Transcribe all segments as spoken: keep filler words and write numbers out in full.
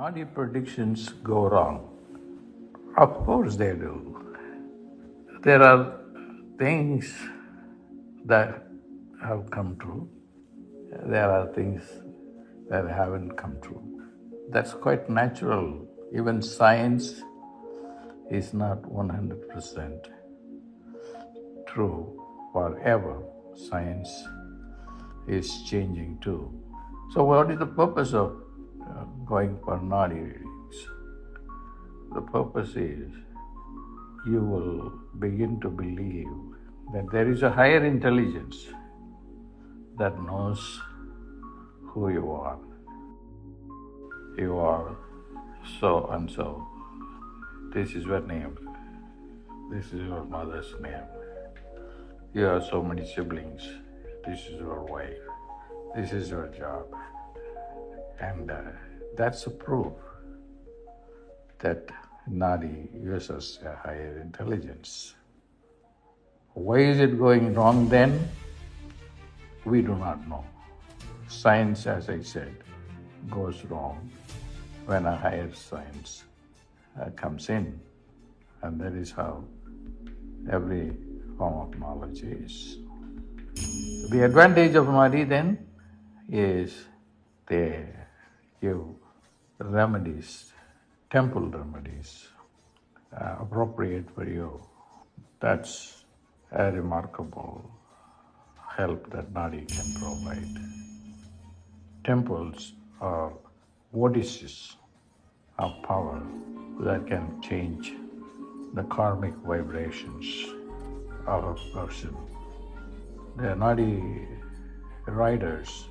Nadi predictions go wrong? Of course they do. There are things that have come true. There are things that haven't come true. That's quite natural. Even science is not one hundred percent true forever. Science is changing too. So what is the purpose of uh, going for Nadi readings? The purpose is you will begin to believe that there is a higher intelligence that knows who you are. You are so and so. This is your name. This is your mother's name. You have so many siblings. This is your wife. This is your job. And uh, that's a proof that Nadi uses a higher intelligence. Why is it going wrong then? We do not know. Science, as I said, goes wrong when a higher science uh, comes in. And that is how every form of knowledge is. The advantage of Nadi then is they give remedies, temple remedies, uh, appropriate for you. That's a remarkable help that Nadi can provide. Temples are vortices of power that can change the karmic vibrations of a person. The Nadi writers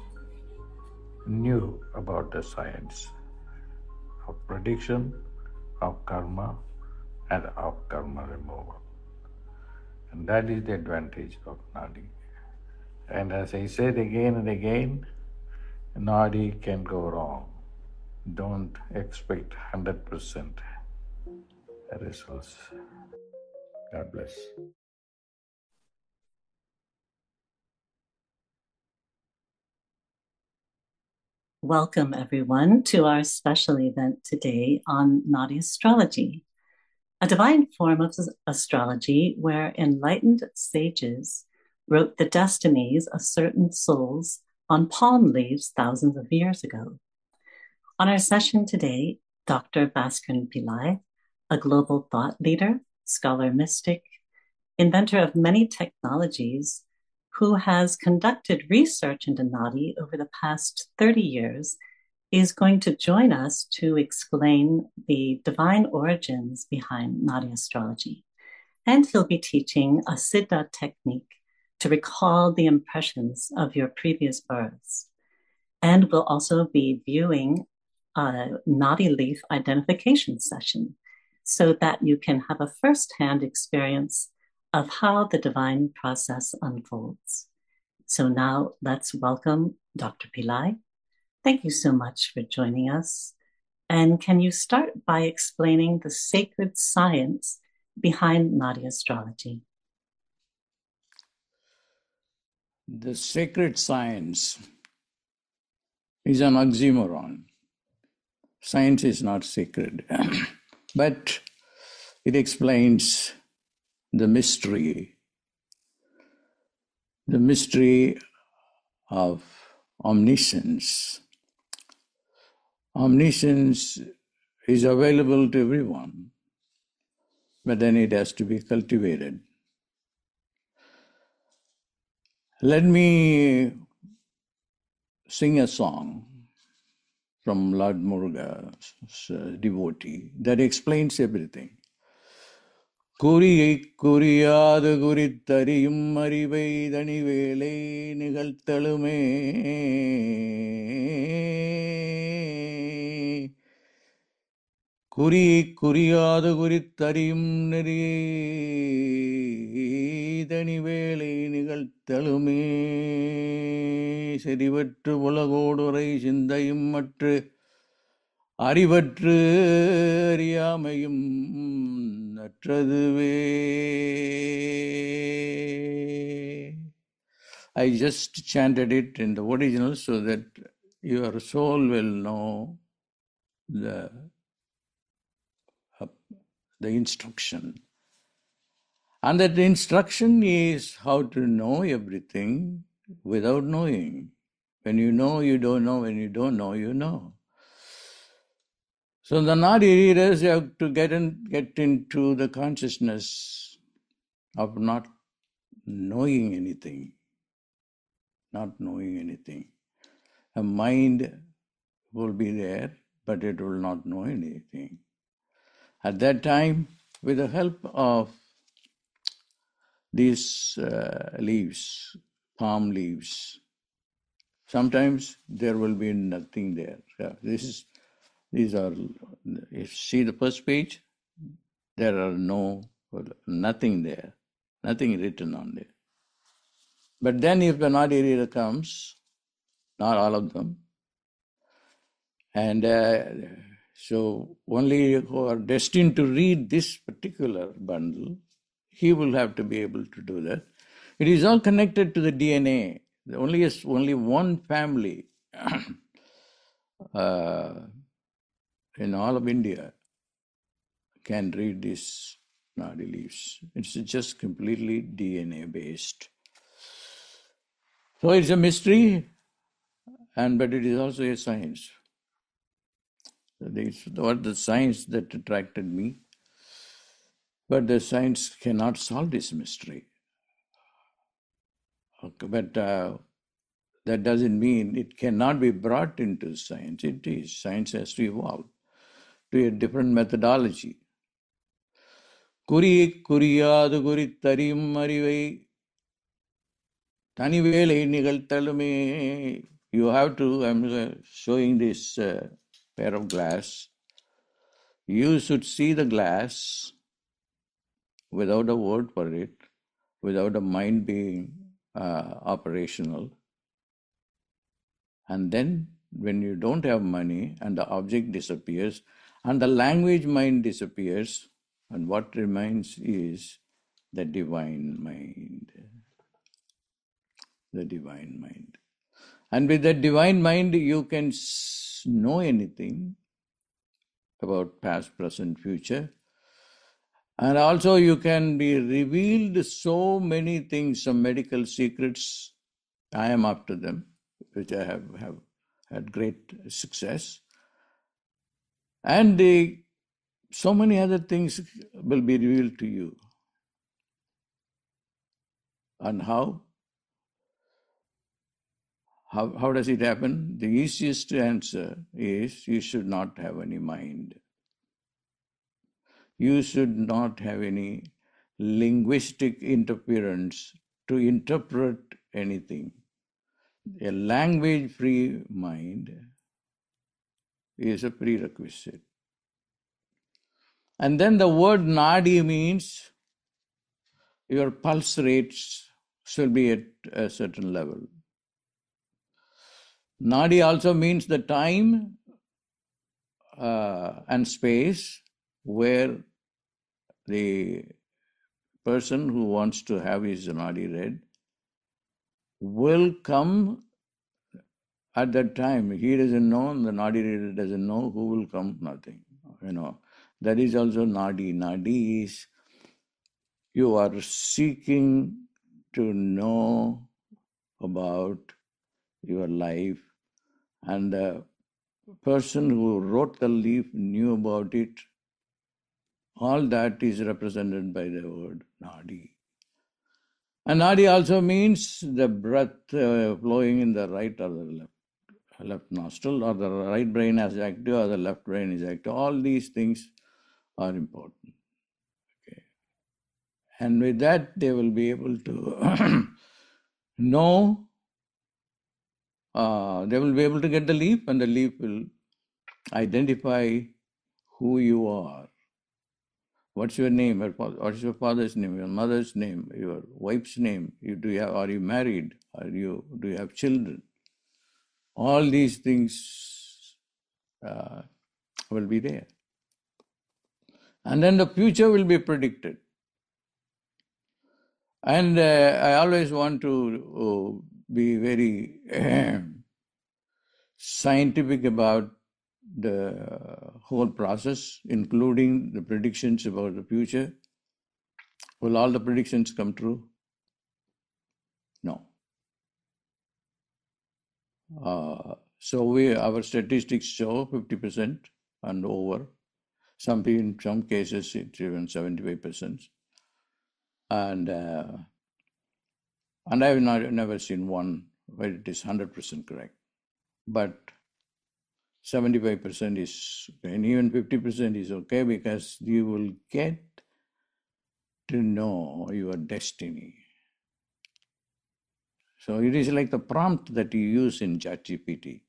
knew about the science of prediction, of karma, and of karma removal. And that is the advantage of Nadi. And as I said again and again, Nadi can go wrong. Don't expect one hundred percent results. God bless. Welcome, everyone, to our special event today on Nadi astrology, a divine form of astrology where enlightened sages wrote the destinies of certain souls on palm leaves thousands of years ago. On our session today, Doctor Bhaskaran Pillai, a global thought leader, scholar mystic, inventor of many technologies, who has conducted research into Nadi over the past thirty years, is going to join us to explain the divine origins behind Nadi astrology. And he'll be teaching a Siddha technique to recall the impressions of your previous births. And we'll also be viewing a Nadi leaf identification session so that you can have a first-hand experience of how the divine process unfolds. So now let's welcome Doctor Pillai. Thank you so much for joining us. And can you start by explaining the sacred science behind Nadi astrology? The sacred science is an oxymoron. Science is not sacred, but it explains the mystery, the mystery of omniscience. Omniscience is available to everyone, but then it has to be cultivated. Let me sing a song from Lord Muruga's devotee that explains everything. குறியை குறியாது குறித்தறியும் அறிவை தனிவேளை நிகழ்த்தலுமே குறியை குறியாது குறித்தறியும் நெறியை தனிவேளை நிகழ்த்தலுமே செறிவற்று உலகோடுரை சிந்தையும் மற்று அறிவற்று அறியாமையும் நற்றதுவே. I just chanted it in the original so that your soul will know the, uh, the instruction. And that instruction is how to know everything without knowing. When you know, you don't know. When you don't know, you know. So the Nadi readers have to get in, get into the consciousness of not knowing anything. Not knowing anything. A mind will be there, but it will not know anything. At that time, with the help of these uh, leaves, palm leaves, sometimes there will be nothing there. Yeah, this is, these are, if you see the first page, there are no, nothing there, nothing written on there. But then if the Nadi reader comes, not all of them, and uh, so only who are destined to read this particular bundle, he will have to be able to do that. It is all connected to the D N A. Only is only one family uh, in all of India can read these Nadi leaves. It's just completely D N A based. So it's a mystery, and but it is also a science. It's what the science that attracted me. But the science cannot solve this mystery. Okay, but uh, that doesn't mean it cannot be brought into science. It is. Science has to evolve to a different methodology. Kuri kuriyadu kurittariyum arivai tanivele nigaltalume. You have to, I'm showing this uh, pair of glass. You should see the glass without a word for it, without a mind being uh, operational. And then when you don't have money and the object disappears and the language mind disappears, and what remains is the divine mind. The divine mind. And with that divine mind, you can know anything about past, present, future. And also you can be revealed so many things, some medical secrets. I am after them, which I have, have had great success. And the, so many other things will be revealed to you. And how? How, how does it happen? The easiest answer is you should not have any mind. You should not have any linguistic interference to interpret anything. A language-free mind is a prerequisite. And then the word nadi means your pulse rates should be at a certain level. Nadi also means the time uh, and space where the person who wants to have his nadi read will come at that time. He doesn't know, the nadi reader doesn't know who will come, nothing. You know, that is also nadi. Nadi is you are seeking to know about your life, and the person who wrote the leaf knew about it. All that is represented by the word nadi. And nadi also means the breath uh, flowing in the right or the left, left nostril, or the right brain is active or the left brain is active. All these things are important. Okay. And with that, they will be able to know, uh, they will be able to get the leaf, and the leaf will identify who you are. What's your name? What's your father's name? Your mother's name? Your wife's name? You, do you have, are you married? Are you, do you have children? All these things uh, will be there. And then the future will be predicted. And uh, I always want to uh, be very uh, scientific about the whole process, including the predictions about the future? Will all the predictions come true? No. Uh, so we our statistics show fifty percent and over. Some in some cases it's even seventy-five percent. And uh, and I've not, never seen one where it is one hundred percent correct. But seventy-five percent is okay, and even fifty percent is okay, because you will get to know your destiny. So it is like the prompt that you use in ChatGPT.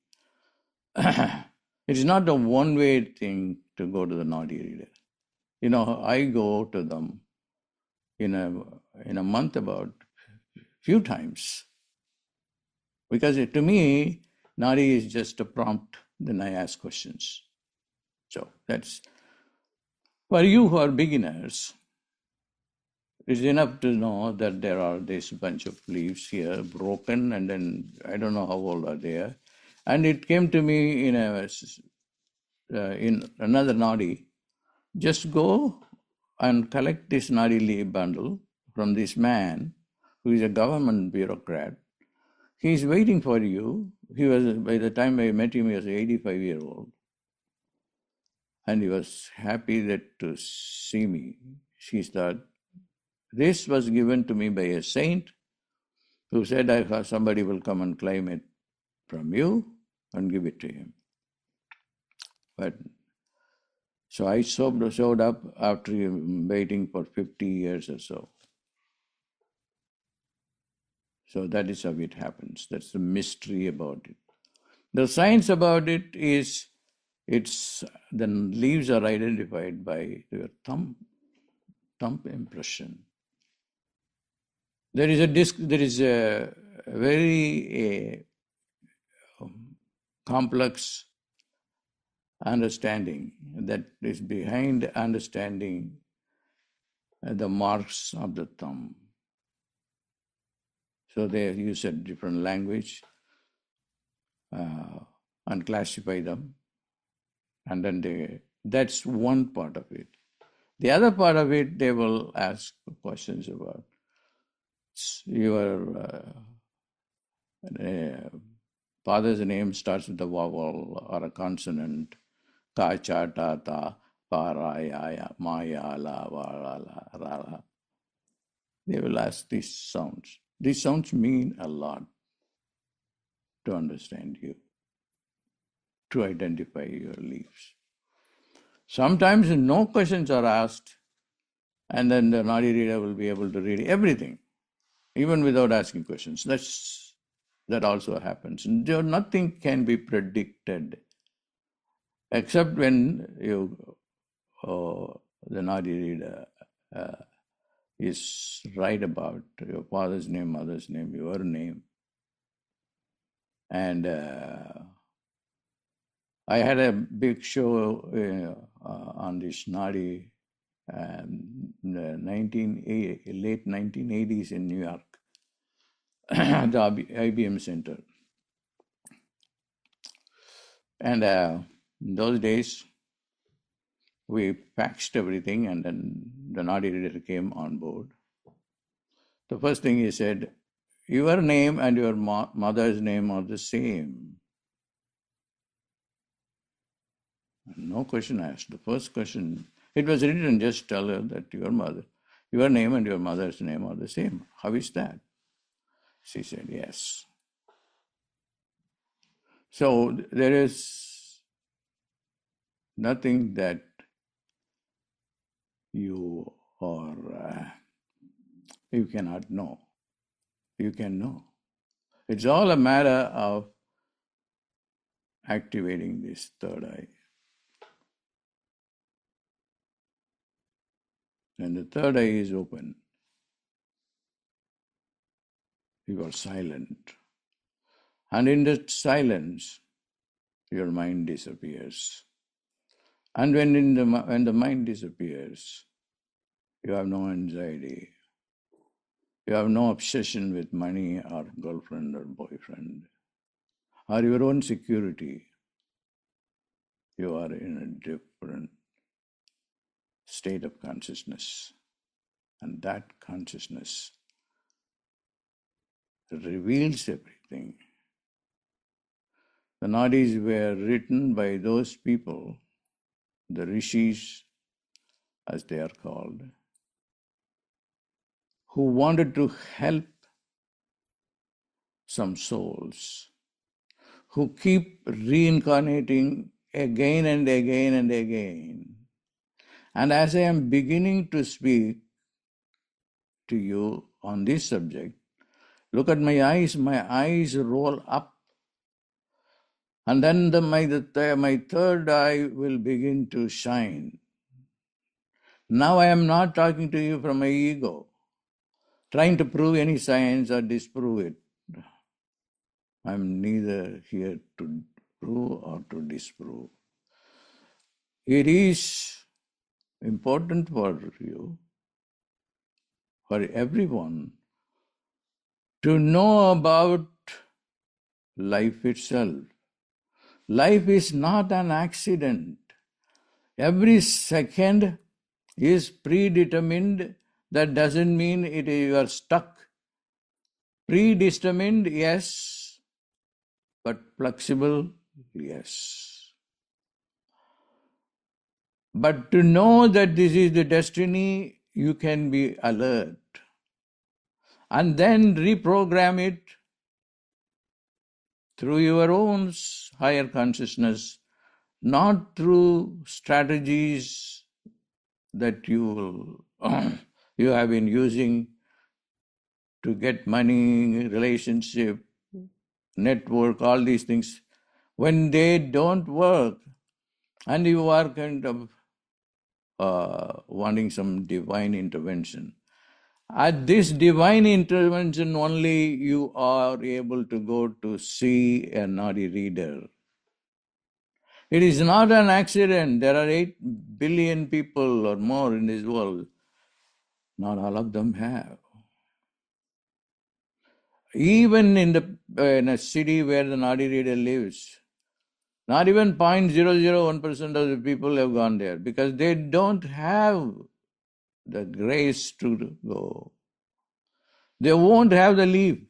It is not a one-way thing to go to the Nadi reader. You know, I go to them in a in a month about few times, because it, to me, Nadi is just a prompt. Then I ask questions. So that's for you who are beginners. It's enough to know that there are this bunch of leaves here broken, and then I don't know how old are they. And it came to me in a uh, in another Nadi. Just go and collect this Nadi leaf bundle from this man who is a government bureaucrat. He is waiting for you. He was, by the time I met him, he was eighty-five year old. And he was happy that to see me. She thought, this was given to me by a saint who said, I, somebody will come and claim it from you and give it to him. But so I showed up after waiting for fifty years or so. So that is how it happens. That's the mystery about it. The science about it is, it's the leaves are identified by your thumb, thumb impression. There is a disc, there is a very a, complex understanding that is behind understanding the marks of the thumb. So they use a different language uh, and classify them. And then they, that's one part of it. The other part of it, they will ask questions about your uh, uh, father's name starts with a vowel or a consonant. Ka, cha, ta, ta, pa, ra, ya, ya, ma, ya, la, wa, la, la, ra, la. They will ask these sounds. These sounds mean a lot to understand you, to identify your leaves. Sometimes no questions are asked, and then the Nadi reader will be able to read everything, even without asking questions. That's, that also happens. And there, nothing can be predicted, except when you, uh, the Nadi reader uh, is right about your father's name, mother's name, your name. And uh, I had a big show uh, uh, on this Nadi um, the nineteen, late nineteen eighties in New York, the I B M Center. And uh, in those days, we faxed everything, and then the Nadi reader came on board. The first thing he said, your name and your mo- mother's name are the same. No question asked. The first question, it was written, just tell her that your mother, your name and your mother's name are the same. How is that? She said, yes. So there is nothing that you or uh, you cannot know. You can know. It's all a matter of activating this third eye. And the third eye is open. You are silent. And in that silence, your mind disappears. And when, in the, when the mind disappears, you have no anxiety. You have no obsession with money or girlfriend or boyfriend or your own security. you are in a different state of consciousness. And that consciousness reveals everything. The nadis were written by those people, the rishis, as they are called, who wanted to help some souls, who keep reincarnating again and again and again. And as I am beginning to speak to you on this subject, look at my eyes, my eyes roll up. And then the, my, the, my third eye will begin to shine. Now I am not talking to you from my ego, trying to prove any science or disprove it. I am neither here to prove or to disprove. It is important for you, for everyone, to know about life itself. Life is not an accident. Every second is predetermined. That doesn't mean it you are stuck. Predetermined, yes, but flexible, yes. But to know that this is the destiny, you can be alert and then reprogram it through your own higher consciousness, not through strategies that you will, you have been using to get money, relationship, network, all these things. When they don't work and you are kind of uh, wanting some divine intervention, at this divine intervention only you are able to go to see a nadi reader. It is not an accident. There are eight billion people or more in this world. Not all of them have. Even in the uh, in a city where the nadi reader lives, not even zero point zero zero one percent of the people have gone there because they don't have the grace to go. They won't have the leave.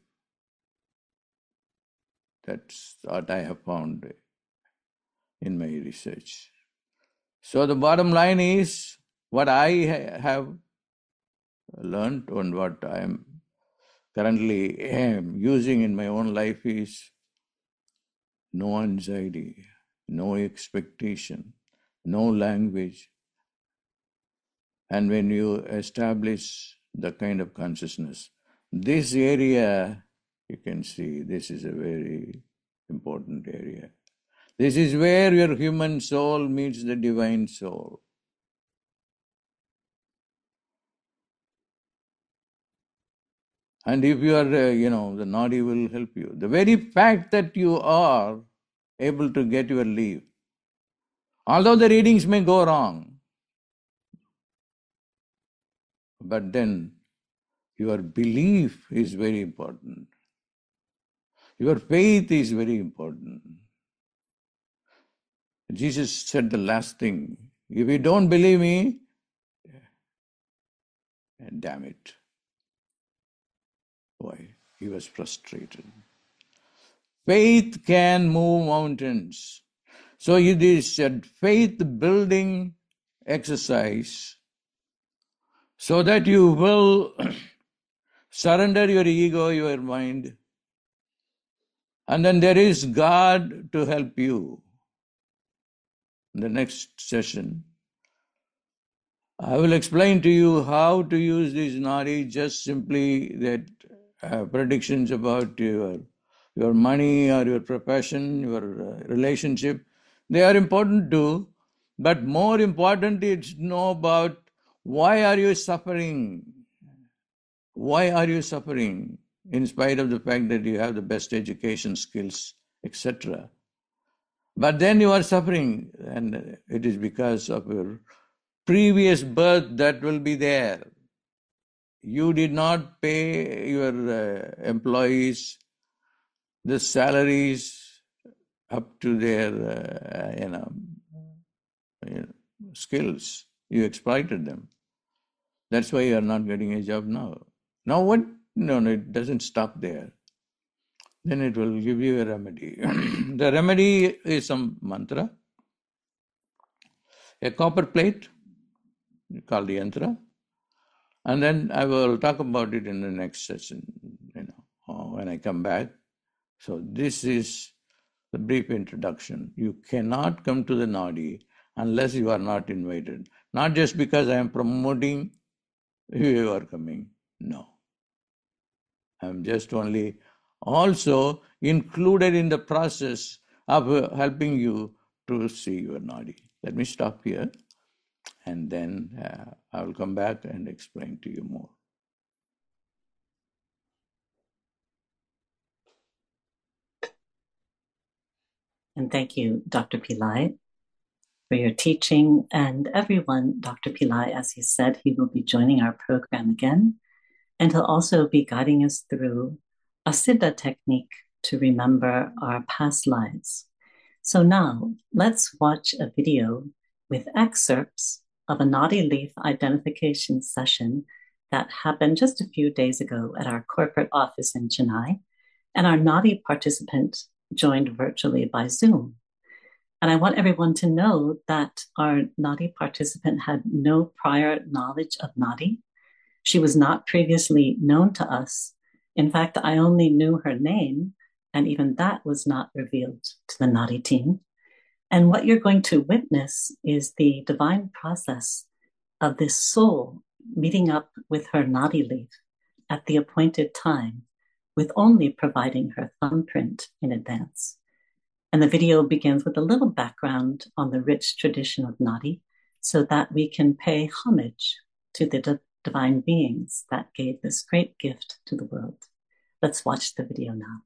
That's what I have found in my research. So the bottom line is, what I have learned and what I am currently am using in my own life is no anxiety, no expectation, no language. And when you establish the kind of consciousness, this area, you can see, this is a very important area. This is where your human soul meets the divine soul. And if you are, uh, you know, the nadi will help you. The very fact that you are able to get your leave, although the readings may go wrong, but then your belief is very important. Your faith is very important. Jesus said the last thing, if you don't believe me, damn it. Why? He was frustrated. Faith can move mountains. So it is a faith-building exercise so that you will surrender your ego, your mind, and then there is God to help you. In the next session, I will explain to you how to use this nadi, just simply that uh, predictions about your, your money or your profession, your uh, relationship. They are important too, but more important is to know about why are you suffering? Why are you suffering in spite of the fact that you have the best education, skills, et cetera. But then you are suffering, and it is because of your previous birth that will be there. You did not pay your uh, employees the salaries up to their, uh, you know, you know, skills. You exploited them. That's why you are not getting a job now. Now what? No, no, it doesn't stop there. Then it will give you a remedy. The remedy is some mantra, a copper plate called the yantra, and then I will talk about it in the next session, you know, when I come back. So this is the brief introduction. You cannot come to the Nadi unless you are not invited. Not just because I am promoting you are coming. No. I am just only also included in the process of uh, helping you to see your Nadi. Let me stop here, and then uh, I will come back and explain to you more. And thank you, Doctor Pillai, for your teaching. And everyone, Doctor Pillai, as he said, he will be joining our program again. And he'll also be guiding us through a Siddha technique to remember our past lives. So now let's watch a video with excerpts of a Nadi leaf identification session that happened just a few days ago at our corporate office in Chennai. And our Nadi participant joined virtually by Zoom. And I want everyone to know that our Nadi participant had no prior knowledge of Nadi. She was not previously known to us. In fact, I only knew her name, and even that was not revealed to the Nadi team. And what you're going to witness is the divine process of this soul meeting up with her Nadi leaf at the appointed time, with only providing her thumbprint in advance. And the video begins with a little background on the rich tradition of Nadi so that we can pay homage to the di- divine beings that gave this great gift to the world. Let's watch the video now.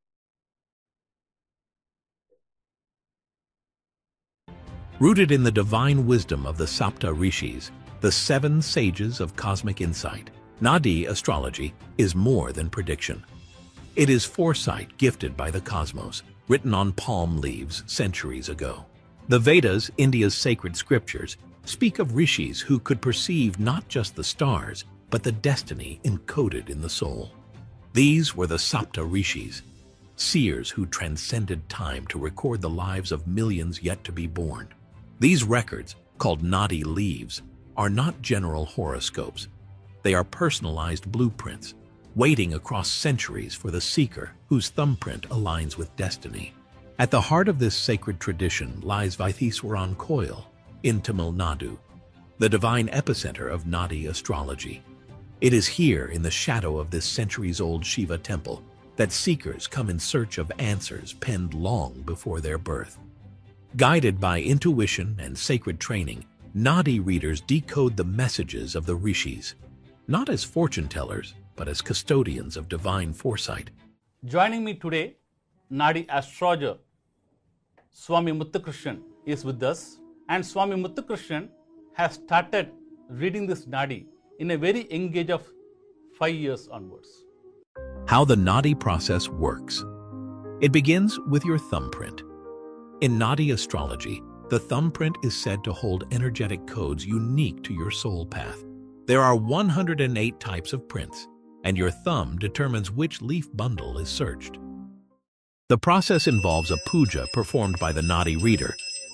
Rooted in the divine wisdom of the Sapta Rishis, the seven sages of cosmic insight, Nadi astrology is more than prediction. It is foresight gifted by the cosmos, written on palm leaves centuries ago. The Vedas, India's sacred scriptures, speak of rishis who could perceive not just the stars, but the destiny encoded in the soul. These were the Sapta Rishis, seers who transcended time to record the lives of millions yet to be born. These records, called Nadi leaves, are not general horoscopes. They are personalized blueprints, waiting across centuries for the seeker whose thumbprint aligns with destiny. At the heart of this sacred tradition lies Vaitheswaran Coil in Tamil Nadu, the divine epicenter of Nadi astrology. It is here, in the shadow of this centuries-old Shiva temple, that seekers come in search of answers penned long before their birth. Guided by intuition and sacred training, Nadi readers decode the messages of the rishis, not as fortune-tellers, but as custodians of divine foresight. Joining me today, Nadi astrologer Swami Muthukrishnan is with us, and Swami Muthukrishnan has started reading this Nadi in a very young age of five years onwards. How the Nadi process works. It begins with your thumbprint. In Nadi astrology, the thumbprint is said to hold energetic codes unique to your soul path. There are one hundred eight types of prints, and your thumb determines which leaf bundle is searched. The process involves a puja performed by the Nadi reader.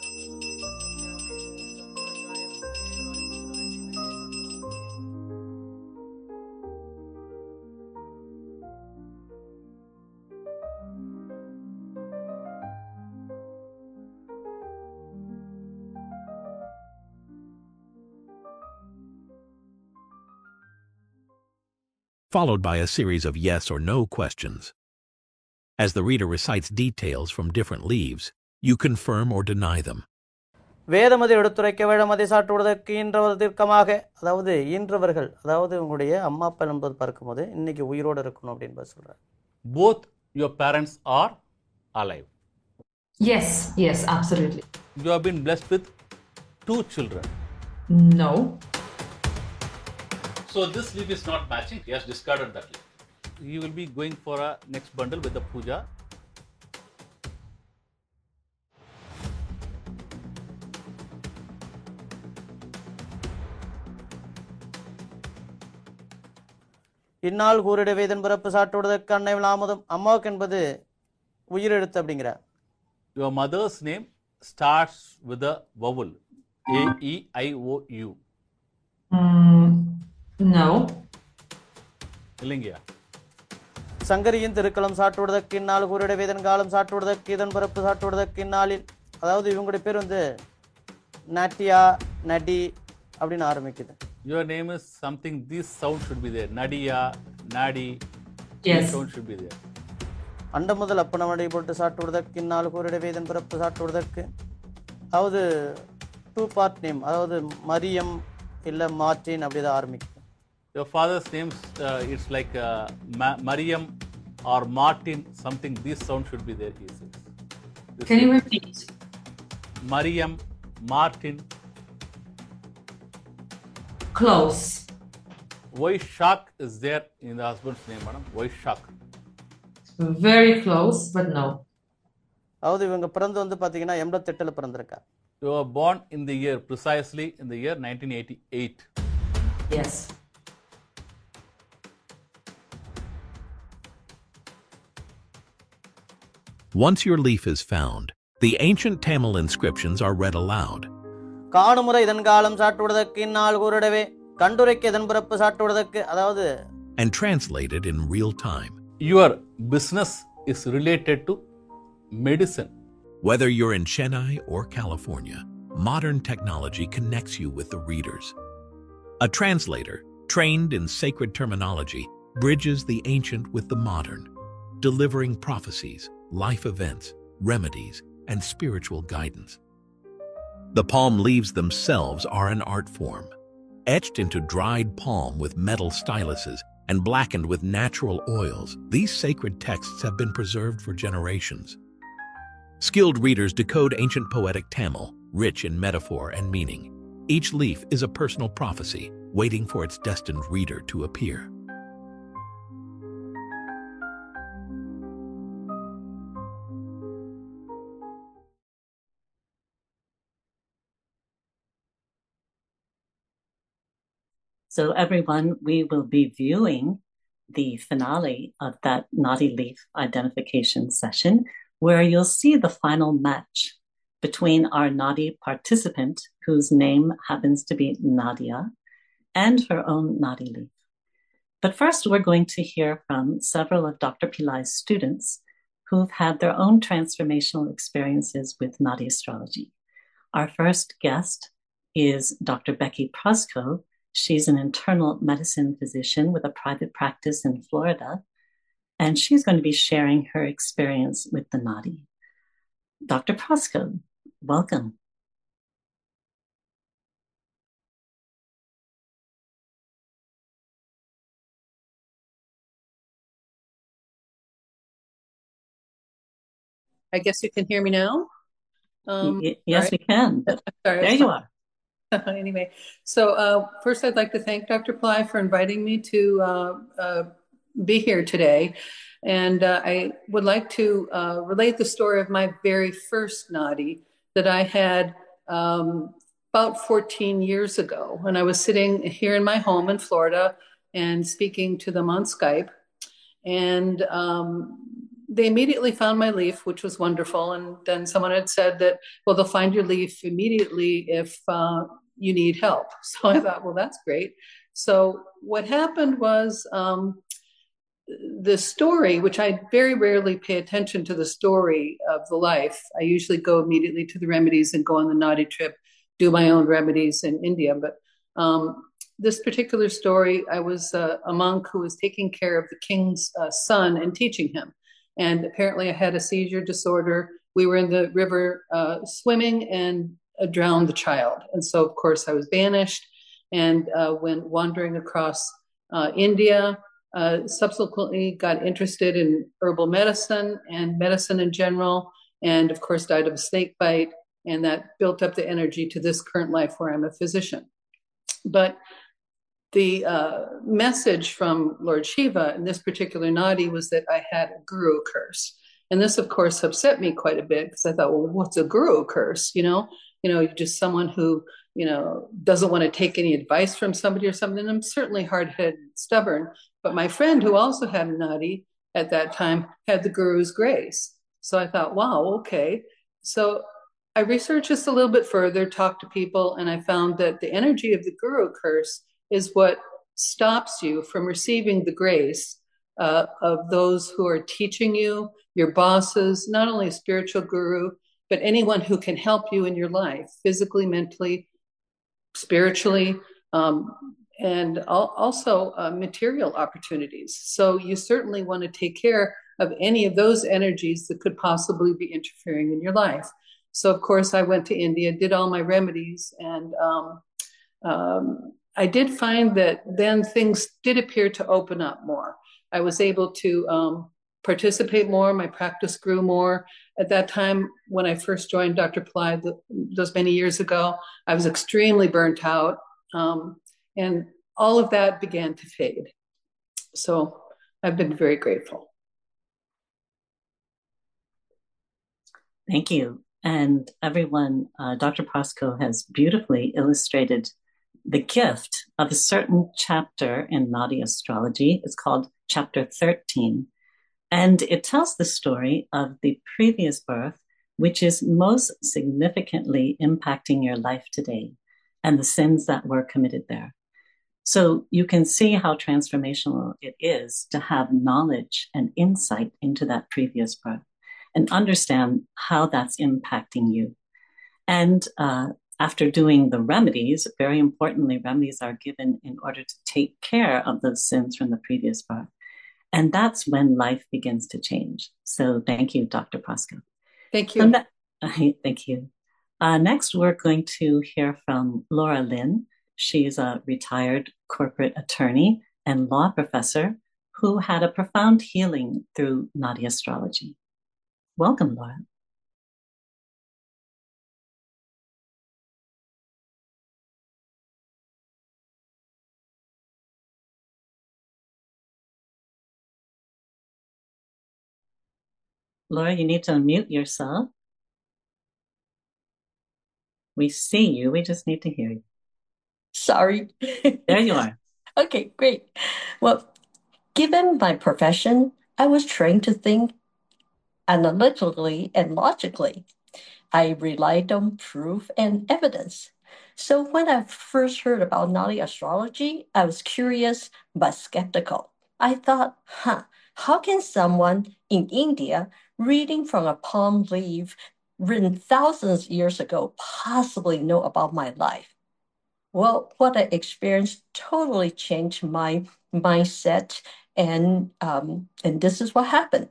Followed by a series of yes or no questions. As the reader recites details from different leaves, you confirm or deny them. Vedamati எடுத்துரைக்க வேடமதி சாட்டுவதற்கு ஈன்றவர் தீர்க்கமாக, அதாவது ஈன்றவர்கள், அதாவது உங்களுடைய அம்மா அப்பா என்பது பார்க்கும்போது இன்னைக்கு உயிரோடு இருக்கணும் அப்படின்னு சொல்றாரு. Both your parents are alive. Yes, yes, absolutely. You have been blessed with two children. No. So this leaf is not matching. He has discarded that leaf. He will be going for a next bundle with the puja. இந்நாள் கூறிடவே இதன் பிறப்பு சாட்டுவதற்கு அன்னை விளாமுதம் அம்மாவுக்கு என்பது உயிரெழுத்து அப்படிங்கிறார். Your mother's name starts with a vowel. A E I O U. Mm, no. இல்லைங்கயா. சங்கரியின் திருக்களம் சாட்டுவதற்கு இந்நாள் கூறிடவே இதன் காலம் சாட்டுவதற்கு இதன் பிறப்பு சாட்டுவதற்கு இந்நாளில், அதாவது இவங்களுடைய பேர் வந்து நாட்டியா நடி அப்படின்னு ஆரம்பிக்குது. Your name is something, this sound should be there. Nadia, Nadi, Yes. this sound should be there. அண்ட முதல் அப்பன வடை போட்டு சாட்டுவதற்கு இந்நாள் கூறிடவே இதன் பிறப்பு சாட்டுவதற்கு, அதாவது டூ பார்ட் நேம், அதாவது மரியம் இல்லை மார்டின் அப்படி தான் ஆரம்பிக்குது. Your father's name, uh, it's like uh, Ma- Mariam or Martin, something, this sound should be there, he says. This Can you is repeat? Mariam, Martin. Close. Vaishak is there in the husband's name, madam. Vaishak. Very close, but no. அதாவது இவங்க பிறந்து வந்து பார்த்தீங்கன்னா எண்பத்தெட்டில் பிறந்திருக்கா. You were born in the year, precisely in the year nineteen eighty-eight. Yes. Once your leaf is found, the ancient Tamil inscriptions are read aloud. காணுமுறை இதன் காலம் சாட்டுவதற்கு இந்நாள் கூறிடவே கண்டுரைக்கு இதன் பிறப்பு சாட்டுவதற்கு, அதாவது and translated in real time. Your business is related to medicine. Whether you're in Chennai or California, modern technology connects you with the readers. A translator, trained in sacred terminology, bridges the ancient with the modern, delivering prophecies, life events, remedies, and spiritual guidance. The palm leaves themselves are an art form. Etched into dried palm with metal styluses and blackened with natural oils, these sacred texts have been preserved for generations. Skilled readers decode ancient poetic Tamil, rich in metaphor and meaning. Each leaf is a personal prophecy, waiting for its destined reader to appear. So everyone, we will be viewing the finale of that Nadi leaf identification session, where you'll see the final match between our Nadi participant, whose name happens to be Nadia, and her own Nadi leaf. But first, we're going to hear from several of Doctor Pillai's students who've had their own transformational experiences with Nadi astrology. Our first guest is Doctor Becky Prosko. She's an internal medicine physician with a private practice in Florida, and she's going to be sharing her experience with the Nadi. Doctor Prosko, welcome. I guess you can hear me now. Um, y- yes, right. we can. Sorry, There you are. Anyway, so uh, first I'd like to thank Doctor Pillai for inviting me to uh, uh, be here today. And uh, I would like to uh, relate the story of my very first Nadi that I had um, about fourteen years ago when I was sitting here in my home in Florida and speaking to them on Skype. And um, they immediately found my leaf, which was wonderful. And then someone had said that, well, they'll find your leaf immediately if uh, you need help. So I thought, well, that's great. So what happened was um, the story, which I very rarely pay attention to the story of the life. I usually go immediately to the remedies and go on the Nadi trip, do my own remedies in India. But um, this particular story, I was uh, a monk who was taking care of the king's uh, son and teaching him. And apparently I had a seizure disorder. We were in the river uh, swimming and uh, drowned the child. And so, of course, I was banished and uh, went wandering across uh, India, uh, subsequently got interested in herbal medicine and medicine in general, and, of course, died of a snake bite. And that built up the energy to this current life where I'm a physician. But the uh, message from Lord Shiva in this particular Nadi was that I had a guru curse. And this, of course, upset me quite a bit because I thought, well, what's a guru curse? You know, you know, just someone who you know, doesn't want to take any advice from somebody or something. I'm certainly hard-headed and stubborn. But my friend who also had Nadi at that time had the Guru's grace. So I thought, wow, okay. So I researched just a little bit further, talked to people, and I found that the energy of the Guru curse is what stops you from receiving the grace uh, of those who are teaching you, your bosses, not only a spiritual guru, but anyone who can help you in your life, physically, mentally, spiritually, um, and al- also uh, material opportunities. So you certainly want to take care of any of those energies that could possibly be interfering in your life. So, of course, I went to India, did all my remedies, and um, um, I did find that then things did appear to open up more. I was able to um, participate more. My practice grew more. At that time, when I first joined Doctor Pillai, the, those many years ago, I was extremely burnt out. Um, and all of that began to fade. So I've been very grateful. Thank you. And everyone, uh, Doctor Prosko has beautifully illustrated the gift of a certain chapter in Nadi astrology. It's called chapter thirteen. And it tells the story of the previous birth, which is most significantly impacting your life today and the sins that were committed there. So you can see how transformational it is to have knowledge and insight into that previous birth and understand how that's impacting you. And uh, after doing the remedies, very importantly, remedies are given in order to take care of those sins from the previous birth. And that's when life begins to change. So thank you, Doctor Prosko. Thank you. So ne- thank you. Uh, next, we're going to hear from Laura Lynn. She's a retired corporate attorney and law professor who had a profound healing through Nadi astrology. Welcome, Laura. Laura, you need to unmute yourself. We see you. We just need to hear you. Sorry. There you are. Okay, great. Well, given my profession, I was trained to think analytically and logically. I relied on proof and evidence. So when I first heard about Nadi astrology, I was curious but skeptical. I thought, huh, how can someone in India reading from a palm leaf written thousands of years ago possibly know about my life? Well, what I experienced totally changed my mindset, and um, and this is what happened.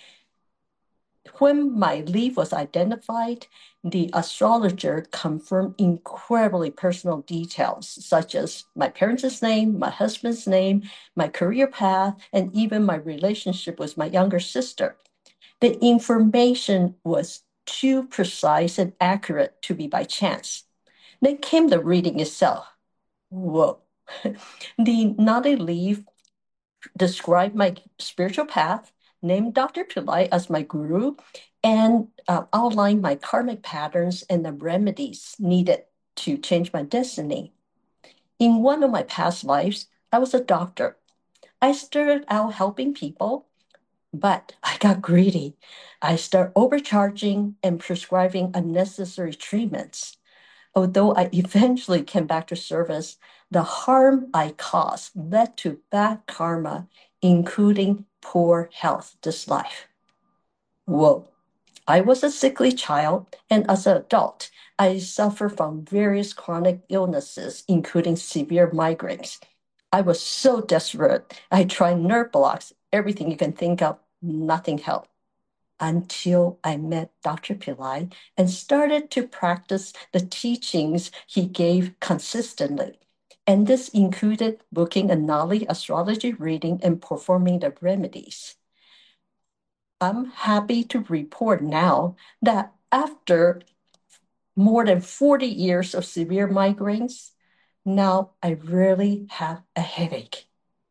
When my leaf was identified, the astrologer confirmed incredibly personal details, such as my parents' name, my husband's name, my career path, and even my relationship with my younger sister. The information was too precise and accurate to be by chance. Then came the reading itself. Whoa. The Nadi leaf described my spiritual path, named Doctor Pillai as my guru, and uh, outlined my karmic patterns and the remedies needed to change my destiny. In one of my past lives, I was a doctor. I started out helping people, but I got greedy. I started overcharging and prescribing unnecessary treatments. Although I eventually came back to service, the harm I caused led to bad karma, including poor health this life. Whoa. I was a sickly child, and as an adult, I suffered from various chronic illnesses, including severe migraines. I was so desperate. I tried nerve blocks, everything you can think of, nothing helped. Until I met Doctor Pillai and started to practice the teachings he gave consistently. And this included booking a Nadi astrology reading and performing the remedies. I'm happy to report now that after more than forty years of severe migraines, now I rarely have a headache.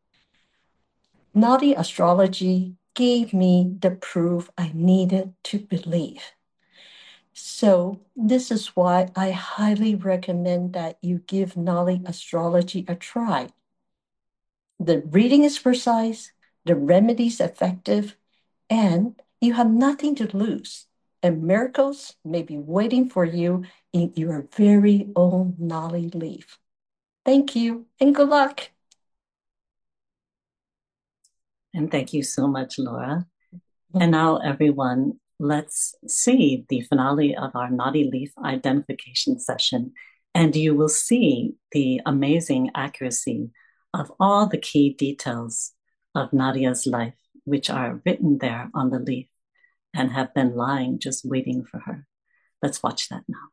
Nadi astrology gave me the proof I needed to believe. So this is why I highly recommend that you give Nali astrology a try. The reading is precise, the remedies effective, and you have nothing to lose. And miracles may be waiting for you in your very own Nali leaf. Thank you and good luck. And thank you so much, Laura. And now, everyone, let's see the finale of our Nadi Leaf identification session, and you will see the amazing accuracy of all the key details of Nadia's life, which are written there on the leaf and have been lying just waiting for her. Let's watch that now.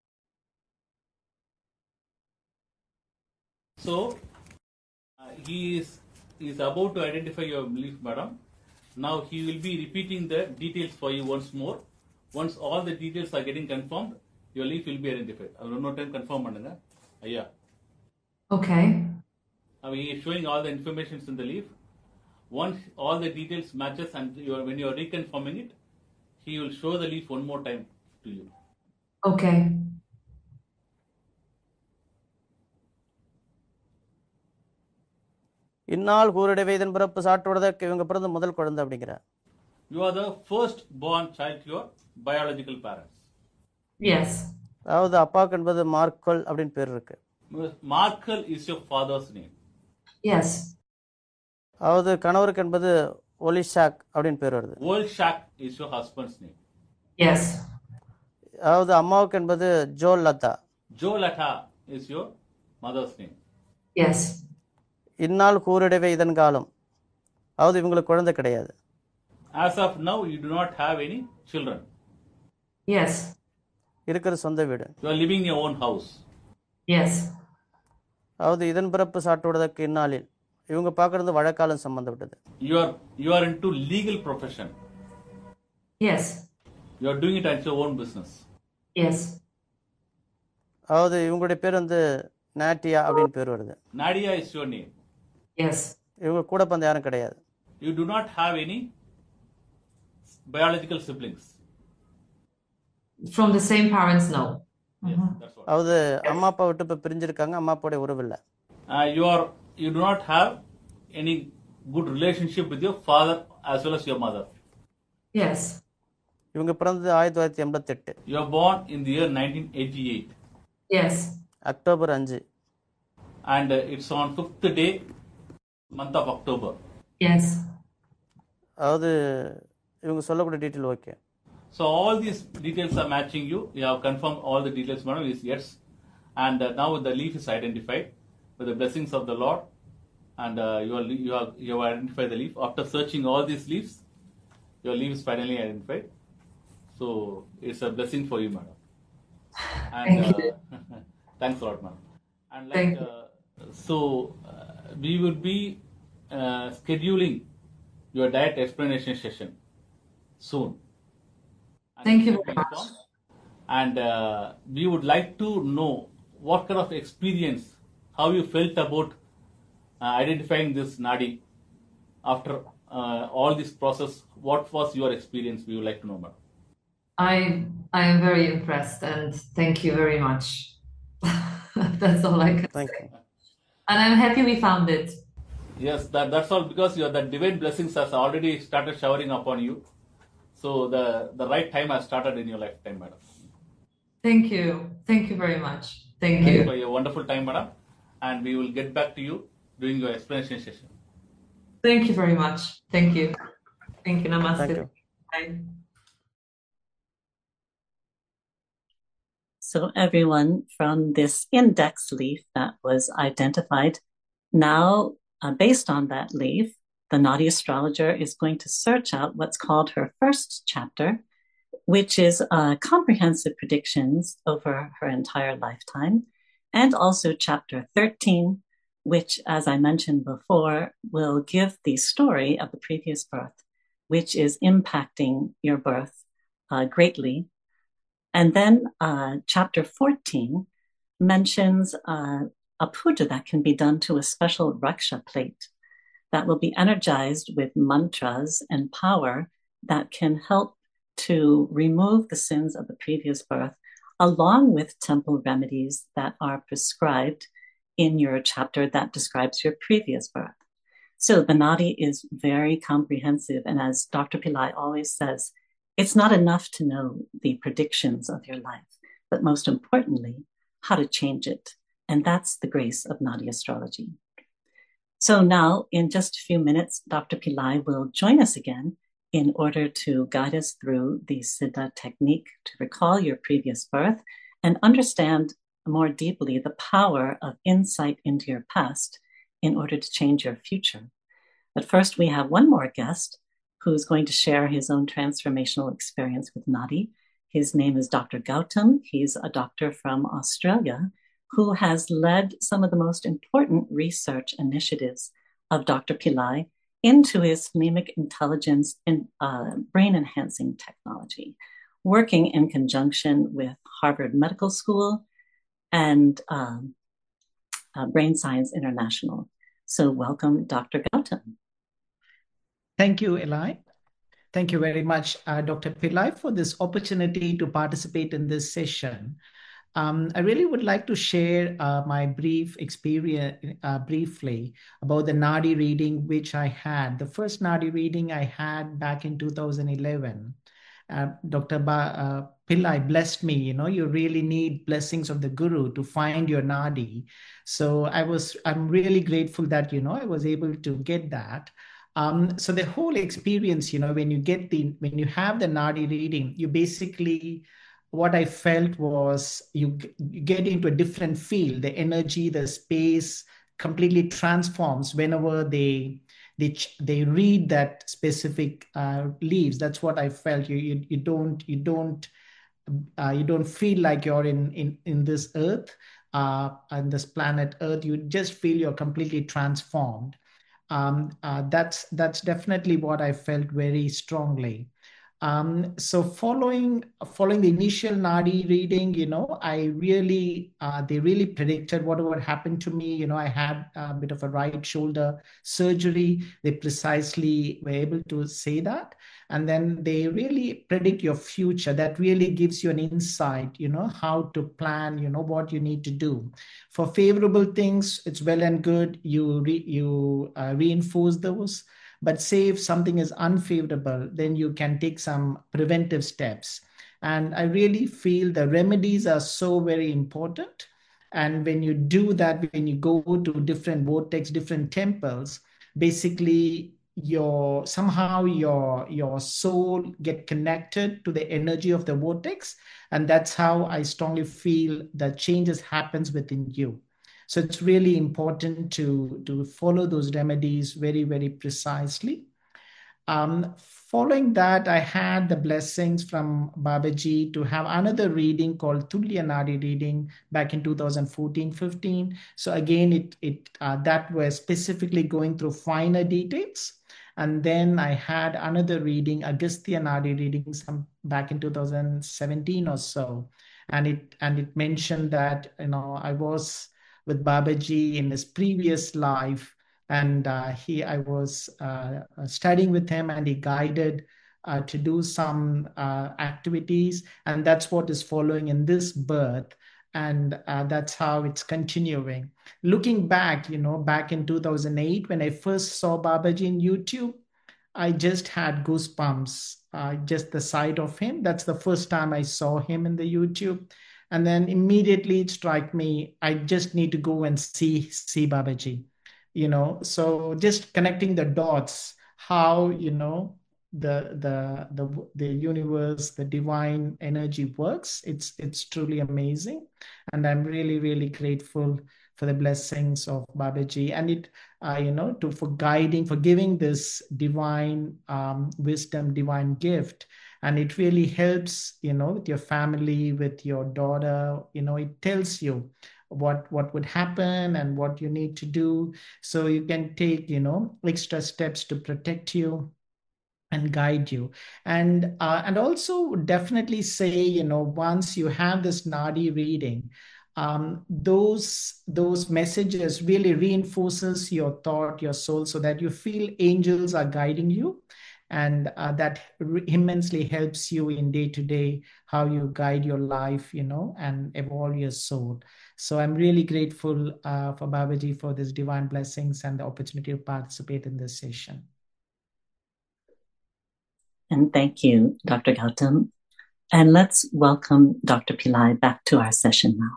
So, uh, he is, he is about to identify your leaf, madam. Now he will be repeating the details for you once more. Once all the details are getting confirmed, your leaf will be identified. I will not time confirm பண்ணுங்க. ஐயா. Okay. Now he is showing all the information in the leaf. Once all the details matches and you are, when you are reconfirming it, he will show the leaf one more time to you. Okay. இந்நாள் கூறிடவே இதன் பிறப்பு சாற்றுவதற்கு இவங்க பிறந்த முதல் குழந்தை அப்படிங்கிறார். You are the first born child to your biological parents. Yes. அதாவது அப்பாவுக்கு என்பது மார்க்கல் அப்படின்னு பேர் இருக்கு. Markel is your father's name. Yes. அதாவது கணவருக்கு என்பது ஒலிஷாக் அப்படின்னு பேர் வருது. Olshak is your husband's name. Yes. அதாவது அம்மாவுக்கு என்பது ஜோலதா. Jolata is your mother's name. Yes. இந்நாள் கூறிடவே இதன் காலம், அதாவது இவங்களுக்கு குழந்தை கிடையாது. As of now, you do not have any children. Yes. இருக்கிற சொந்த வீடு. You are living in your own house. Yes. அதாவது இதன் பிறப்பு சாட்டுவதற்கு இந்நாளில் இவங்க பார்க்கறது வழக்காலம் சம்பந்தப்பட்டது. You are you are into legal profession. Yes. You are doing it as your own business. Yes. அதாவது இவங்களுடைய பேர் வந்து நாட்டியா அப்படின்னு பேர் வருது. Nadia is your name. Yes. இவங்க கூட பிறந்த யாரும் கிடையாது. You do not have any biological siblings. From the same parents, no. Yes, that's what. அதாவது அம்மா அப்பா விட்டு இப்போ பிரிஞ்சிருக்காங்க, அம்மா அப்பாவுடைய உறவு இல்லை. Uh, you are you do not have any good relationship with your father as well as your mother. Yes. இவங்க பிறந்தது ஆயிரத்தி தொள்ளாயிரத்தி எண்பத்தி எட்டு You are born in the year nineteen eighty-eight. Yes. October அஞ்சு. And uh, it's on fifth day, month of October. Yes. அதாவது இவங்க சொல்லக்கூடிய detail okay. So all these details are matching you. You have confirmed all the details, madam, is yes. And uh, now the leaf is identified with the blessings of the Lord. And uh, you, are, you, have, you have identified the leaf. After searching all these leaves, your leaf is finally identified. So it's a blessing for you, madam. And, Thank you. Uh, thanks a lot, madam. And like, Thank you. uh, so uh, we will be uh, scheduling your diet explanation session soon. And Thank you it will very be much. informed. And uh, we would like to know what kind of experience, how you felt about uh, identifying this nadi after uh, all this process. What was your experience? We would like to know, madam. I I am very impressed and thank you very much. That's all I can Thank say. you. And I'm happy we found it. Yes, that, that's all because your the divine blessings has already started showering upon you. So the, the right time has started in your lifetime, madam. Thank you. Thank you very much. Thank Thank you you. for your wonderful time, madam. And we will get back to you during your explanation session. Thank you very much. Thank you. Thank you. Namaste. Thank you. Bye. So everyone, from this index leaf that was identified, now uh, based on that leaf, the Nadi astrologer is going to search out what's called her first chapter, which is uh, comprehensive predictions over her entire lifetime, and also chapter thirteen, which, as I mentioned before, will give the story of the previous birth, which is impacting your birth uh, greatly. And then uh, chapter fourteen mentions uh, a puja that can be done to a special raksha plate that will be energized with mantras and power that can help to remove the sins of the previous birth, along with temple remedies that are prescribed in your chapter that describes your previous birth. So the Nadi is very comprehensive. And as Doctor Pillai always says, it's not enough to know the predictions of your life, but most importantly, how to change it. And that's the grace of Nadi astrology. So now, in just a few minutes, Doctor Pillai will join us again in order to guide us through the Siddha technique to recall your previous birth and understand more deeply the power of insight into your past in order to change your future. But first, we have one more guest who's going to share his own transformational experience with Nadi. His name is Doctor Gautam. He's a doctor from Australia who has led some of the most important research initiatives of Doctor Pillai into his phonemic intelligence and uh, brain-enhancing technology, working in conjunction with Harvard Medical School and um, uh, Brain Science International. So welcome, Doctor Gautam. Thank you, Eli. Thank you very much, uh, Doctor Pillai, for this opportunity to participate in this session. Um, I really would like to share uh, my brief experience uh, briefly about the Nadi reading which I had. The first Nadi reading I had back in two thousand eleven. Uh, Doctor Ba, uh, Pillai blessed me. You know, you really need blessings of the Guru to find your Nadi. So I was, I'm really grateful that, you know, I was able to get that. Um, so the whole experience, you know, when you get the, when you have the Nadi reading, you basically, what I felt was you, you get into a different field. The energy, the space completely transforms whenever they they they read that specific uh, leaves. That's what I felt. You you, you don't you don't uh, you don't feel like you're in in in this earth, uh, on this planet Earth. You just feel you're completely transformed. Um, uh, that's that's definitely what I felt very strongly. Um, so following following the initial Nadi reading, you know, I really, uh, they really predicted what would happen to me. You know, I had a bit of a right shoulder surgery. They precisely were able to say that. And then they really predict your future. That really gives you an insight, you know, how to plan, you know, what you need to do. For favorable things, it's well and good. You, re, you uh, reinforce those. But say if something is unfavorable, then you can take some preventive steps. And I really feel the remedies are so very important. And when you do that, when you go to different vortex, different temples, basically your somehow your your soul get connected to the energy of the vortex. And that's how I strongly feel that changes happens within you. So it's really important to, to follow those remedies very, very precisely. Um, following that, I had the blessings from Babaji to have another reading called Tulya Nadi reading back in two thousand fourteen fifteen. So again, it, it uh, that was specifically going through finer details. And then I had another reading, Agastya Nadi reading, some back in two thousand seventeen or so. And it, and it mentioned that, you know, I was with Babaji in his previous life. And uh, he, I was uh, studying with him and he guided uh, to do some uh, activities. And that's what is following in this birth. And uh, that's how it's continuing. Looking back, you know, back in two thousand eight, when I first saw Babaji in YouTube, I just had goosebumps, uh, just the sight of him. That's the first time I saw him in the YouTube. And then immediately it struck me, I just need to go and see, see Babaji, you know. So just connecting the dots, how, you know, the, the, the, the universe, the divine energy works. It's, it's truly amazing. And I'm really, really grateful for the blessings of Babaji and it, uh, you know, to, for guiding, for giving this divine um, wisdom, divine gift. And it really helps, you know, with your family, with your daughter, you know, it tells you what, what would happen and what you need to do. So you can take, you know, extra steps to protect you and guide you. And, uh, and also definitely say, you know, once you have this Nadi reading, um, those, those messages really reinforces your thought, your soul, so that you feel angels are guiding you. and uh, that immensely helps you in day-to-day how you guide your life, you know, and evolve your soul. So I'm really grateful uh, for Babaji for this divine blessings and the opportunity to participate in this session. And thank you, Doctor Gautam. And let's welcome Doctor Pillai back to our session now.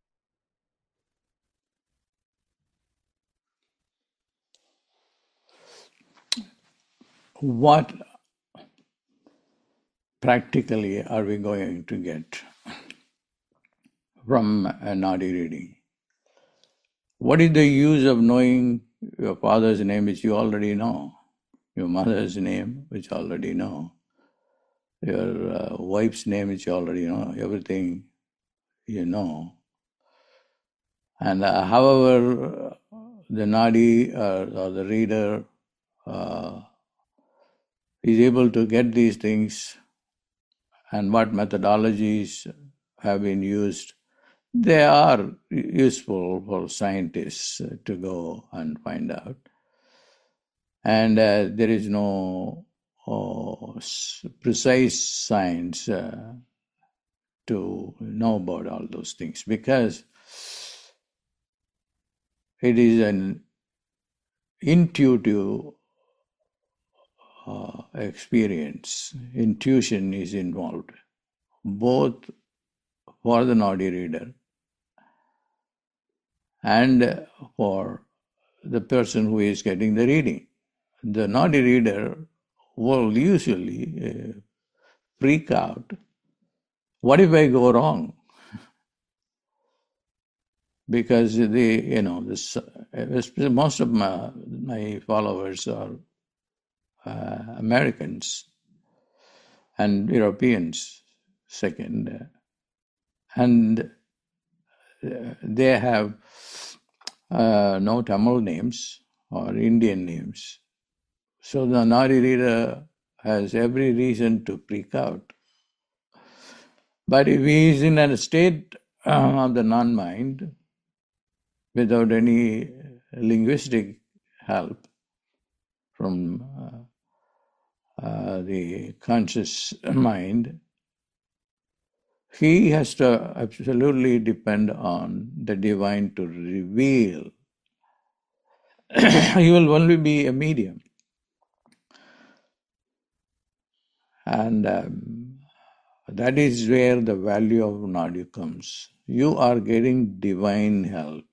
What practically are we going to get from a Nadi reading? What is the use of knowing your father's name, which you already know, your mother's name, which you already know, your uh, wife's name, which you already know, everything you know. And uh, however, the Nadi uh, or the reader uh, is able to get these things and what methodologies have been used, they are useful for scientists to go and find out. And uh, there is no uh, precise science uh, to know about all those things, because it is an intuitive uh, experience. Intuition is involved, both for the Nadi reader and for the person who is getting the reading. The Nadi reader will usually uh, freak out. What if I go wrong? Because the you know this most of my, my followers are uh, Americans and Europeans, second, and they have uh, no Tamil names or Indian names. So the Nadi reader has every reason to freak out. But if he is in a state uh, of the non-mind, without any linguistic help from uh, uh, the conscious mind, he has to absolutely depend on the divine to reveal. He will only be a medium. And um, that is where the value of Nadi comes. You are getting divine help.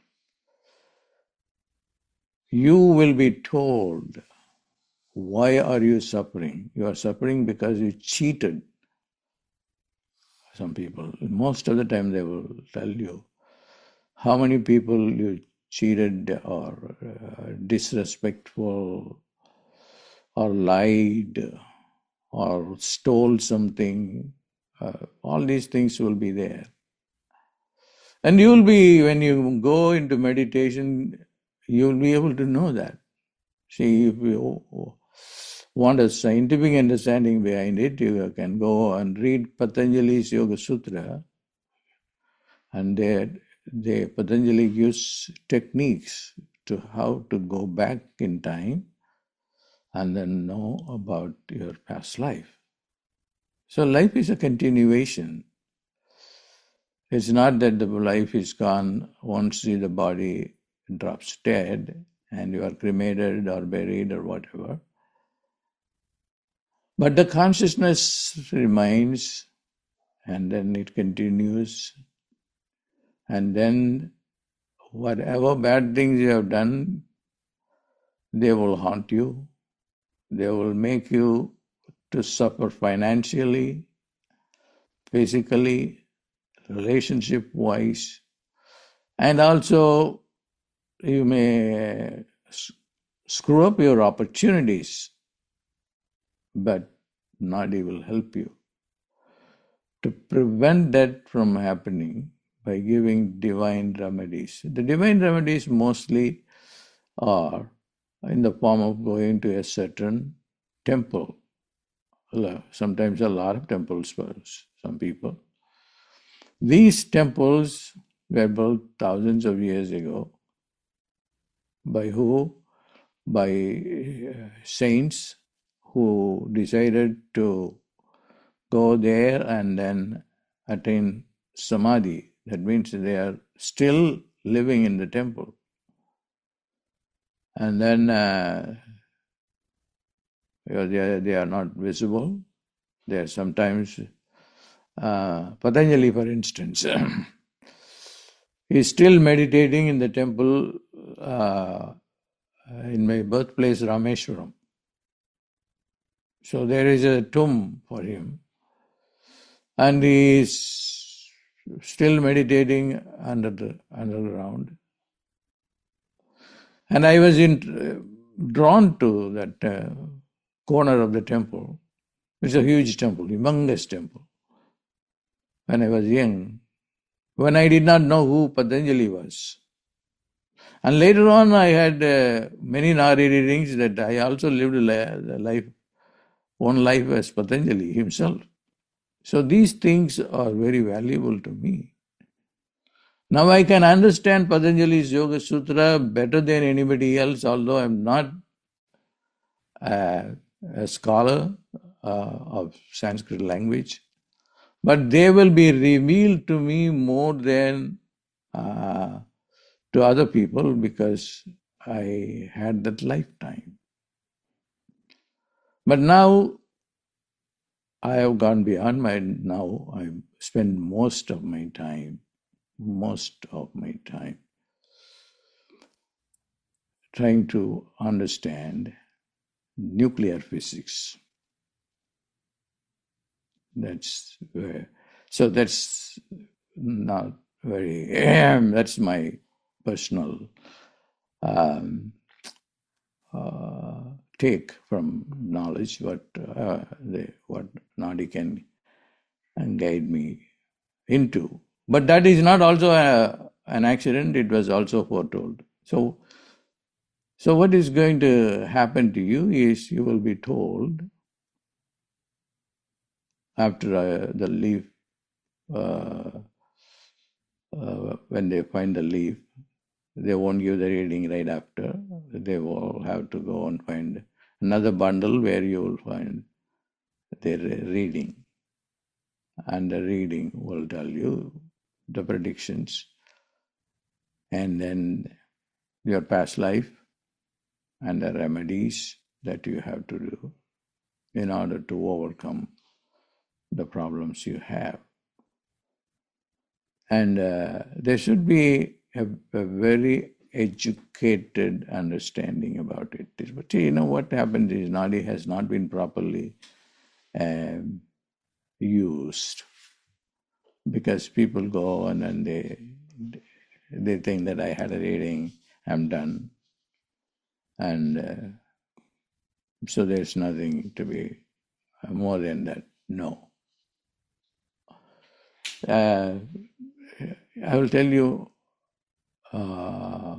You will be told, why are you suffering? You are suffering because you cheated. Some people, most of the time they will tell you how many people you cheated or uh, disrespectful or lied or stole something. Uh, all these things will be there. And you will be, when you go into meditation, you will be able to know that. See, if you want a scientific understanding behind it, you can go and read Patanjali's Yoga Sutra, and there, they, Patanjali gives techniques to how to go back in time and then know about your past life. So life is a continuation. It's not that the life is gone once the body drops dead and you are cremated or buried or whatever. But the consciousness remains, and then it continues, and then whatever bad things you have done, they will haunt you. They will make you to suffer financially, physically, relationship-wise, and also you may screw up your opportunities, but Nadi will help you to prevent that from happening by giving divine remedies. The divine remedies mostly are in the form of going to a certain temple. Sometimes a lot of temples for some people. These temples were built thousands of years ago. By who? By saints who decided to go there and then attain samadhi. That means they are still living in the temple. And then uh, because they are, they are not visible. They are sometimes, uh, Patanjali for instance, he is still meditating in the temple uh, in my birthplace Rameshwaram. So there is a tomb for him. And he is still meditating under the underground. And I was in, uh, drawn to that uh, corner of the temple. It's a huge temple, humongous temple. When I was young, when I did not know who Patanjali was. And later on I had uh, many Nadi readings that I also lived a life, one life as Patanjali himself. So these things are very valuable to me. Now I can understand Patanjali's Yoga Sutra better than anybody else, although I am not uh, a scholar uh, of Sanskrit language. But they will be revealed to me more than uh, to other people because I had that lifetime. But now I have gone beyond my, now I spend most of my time, most of my time trying to understand nuclear physics. That's where, so that's not very, that's my personal um, uh, take from knowledge, what uh, the, what Nadi can guide me into. But that is not also a, an accident, it was also foretold. So, so what is going to happen to you is you will be told after uh, the leaf, uh, uh, when they find the leaf, they won't give the reading right after. They will have to go and find another bundle where you will find their reading. And the reading will tell you the predictions and then your past life and the remedies that you have to do in order to overcome the problems you have. And uh, there should be a, a very educated understanding about it. But you know what happens is Nadi has not been properly um, used because people go on and they they think that I had a reading, I'm done. And uh, so there's nothing to be more than that. No. Uh, I will tell you uh,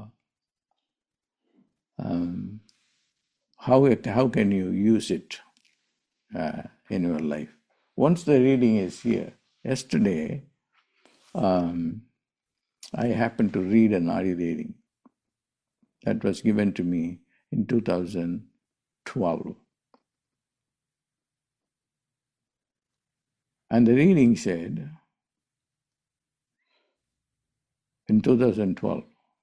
um, how it, how can you use it uh, in your life. Once the reading is here, yesterday um, I happened to read a Nadi reading that was given to me in two thousand twelve. And the reading said, in two thousand twelve,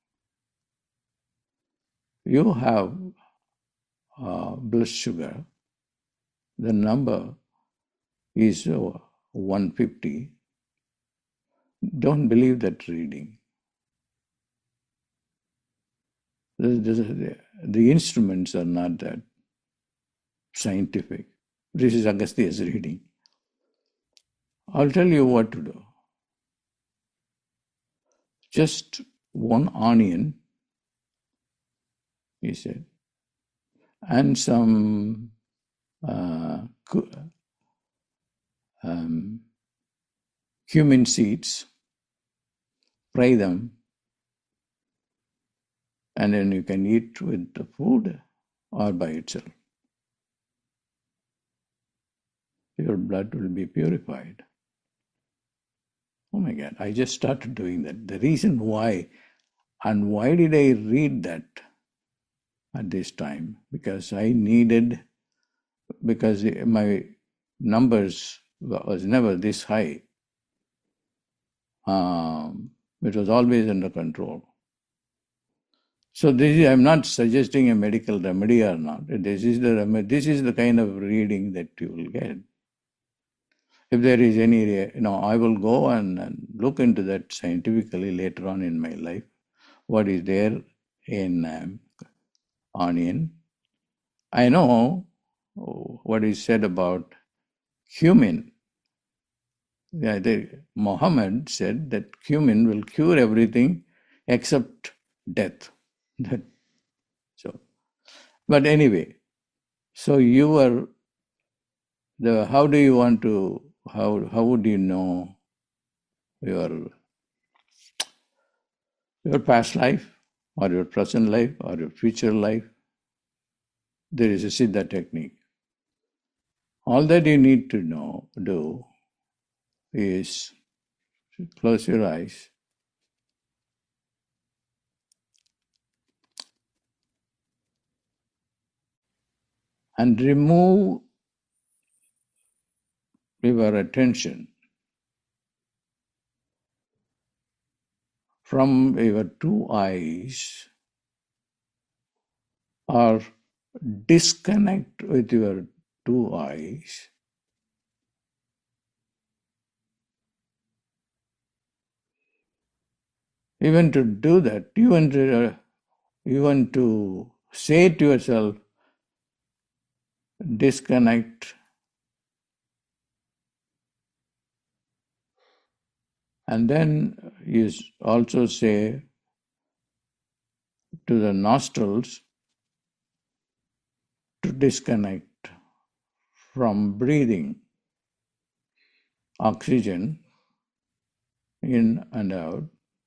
you have uh, blood sugar, the number is uh, one hundred fifty. Don't believe that reading. The, the, the instruments are not that scientific. This is Agastya's reading. I'll tell you what to do. Just one onion, he said, and some uh, um, cumin seeds, fry them, and then you can eat with the food or by itself. Your blood will be purified. Oh my God, I just started doing that. The reason why, and why did I read that at this time? Because I needed because my numbers was never this high. Um, it was always under control. So this is, I'm not suggesting a medical remedy or not. This is the remedy, this is the kind of reading that you will get. If there is any, you know, I will go and, and look into that scientifically later on in my life. What is there in um, onion? I know what is said about cumin. Yeah, the, Muhammad said that cumin will cure everything except death. So, but anyway, so you are the. How do you want to? How how would you know your your past life, or your present life, or your future life? There is a Siddha technique. All that you need to know do is close your eyes. And remove your attention from your two eyes, or disconnect with your two eyes. Even to do that, even to, uh, even to say to yourself, disconnect, and then you also say to the nostrils to disconnect from breathing oxygen in and out.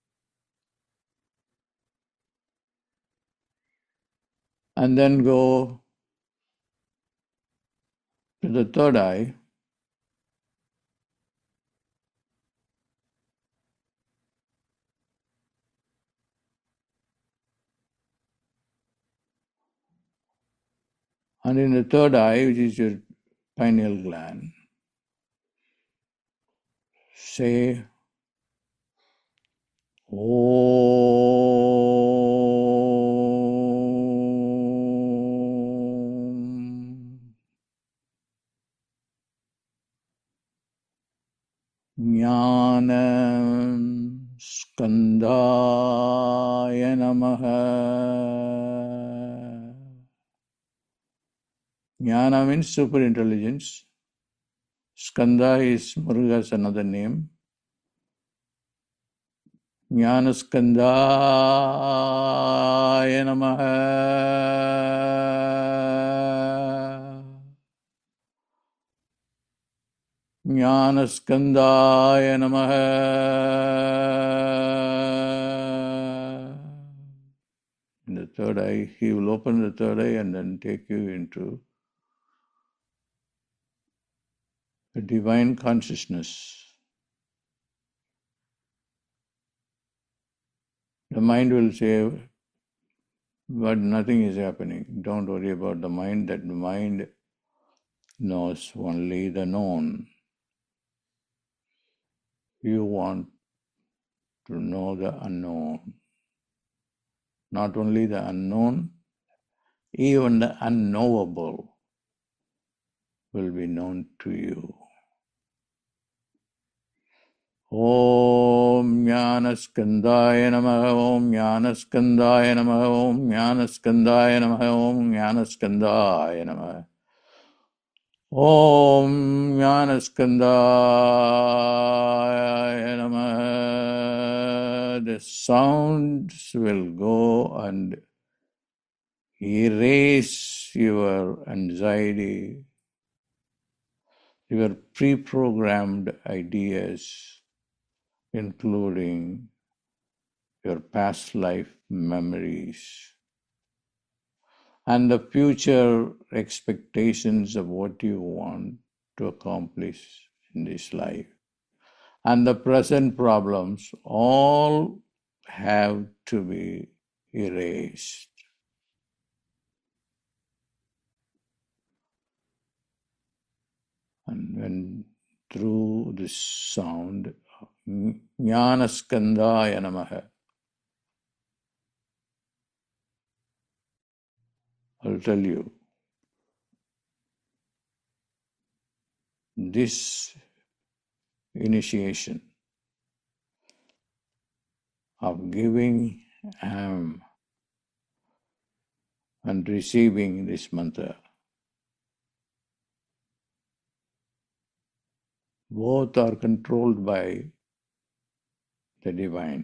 And then go to the third eye. And in the third eye, which is your pineal gland, say, Om Jnanam Skandaya Namaha. Jnana means super intelligence. Skanda is Muruga's another name. Jnana Skandaya Namaha. Jnana Skandaya Namaha. In the third eye, he will open the third eye and then take you into a divine consciousness. The mind will say, but nothing is happening. Don't worry about the mind, that the mind knows only the known. You want to know the unknown. Not only the unknown, even the unknowable will be known to you. Om Jnana Skandaya Namaha. Om Jnana Skandaya Namaha. Om Jnana Skandaya Namaha. Om Jnana Skandaya Namaha. Om Jnana Skandaya Namaha. The sounds will go and erase your anxiety, your pre-programmed ideas, including your past life memories and the future expectations of what you want to accomplish in this life. And the present problems all have to be erased. when through this sound, Jnanaskandaya Namaha, I'll tell you, this initiation of giving am and receiving this mantra, both are controlled by the divine,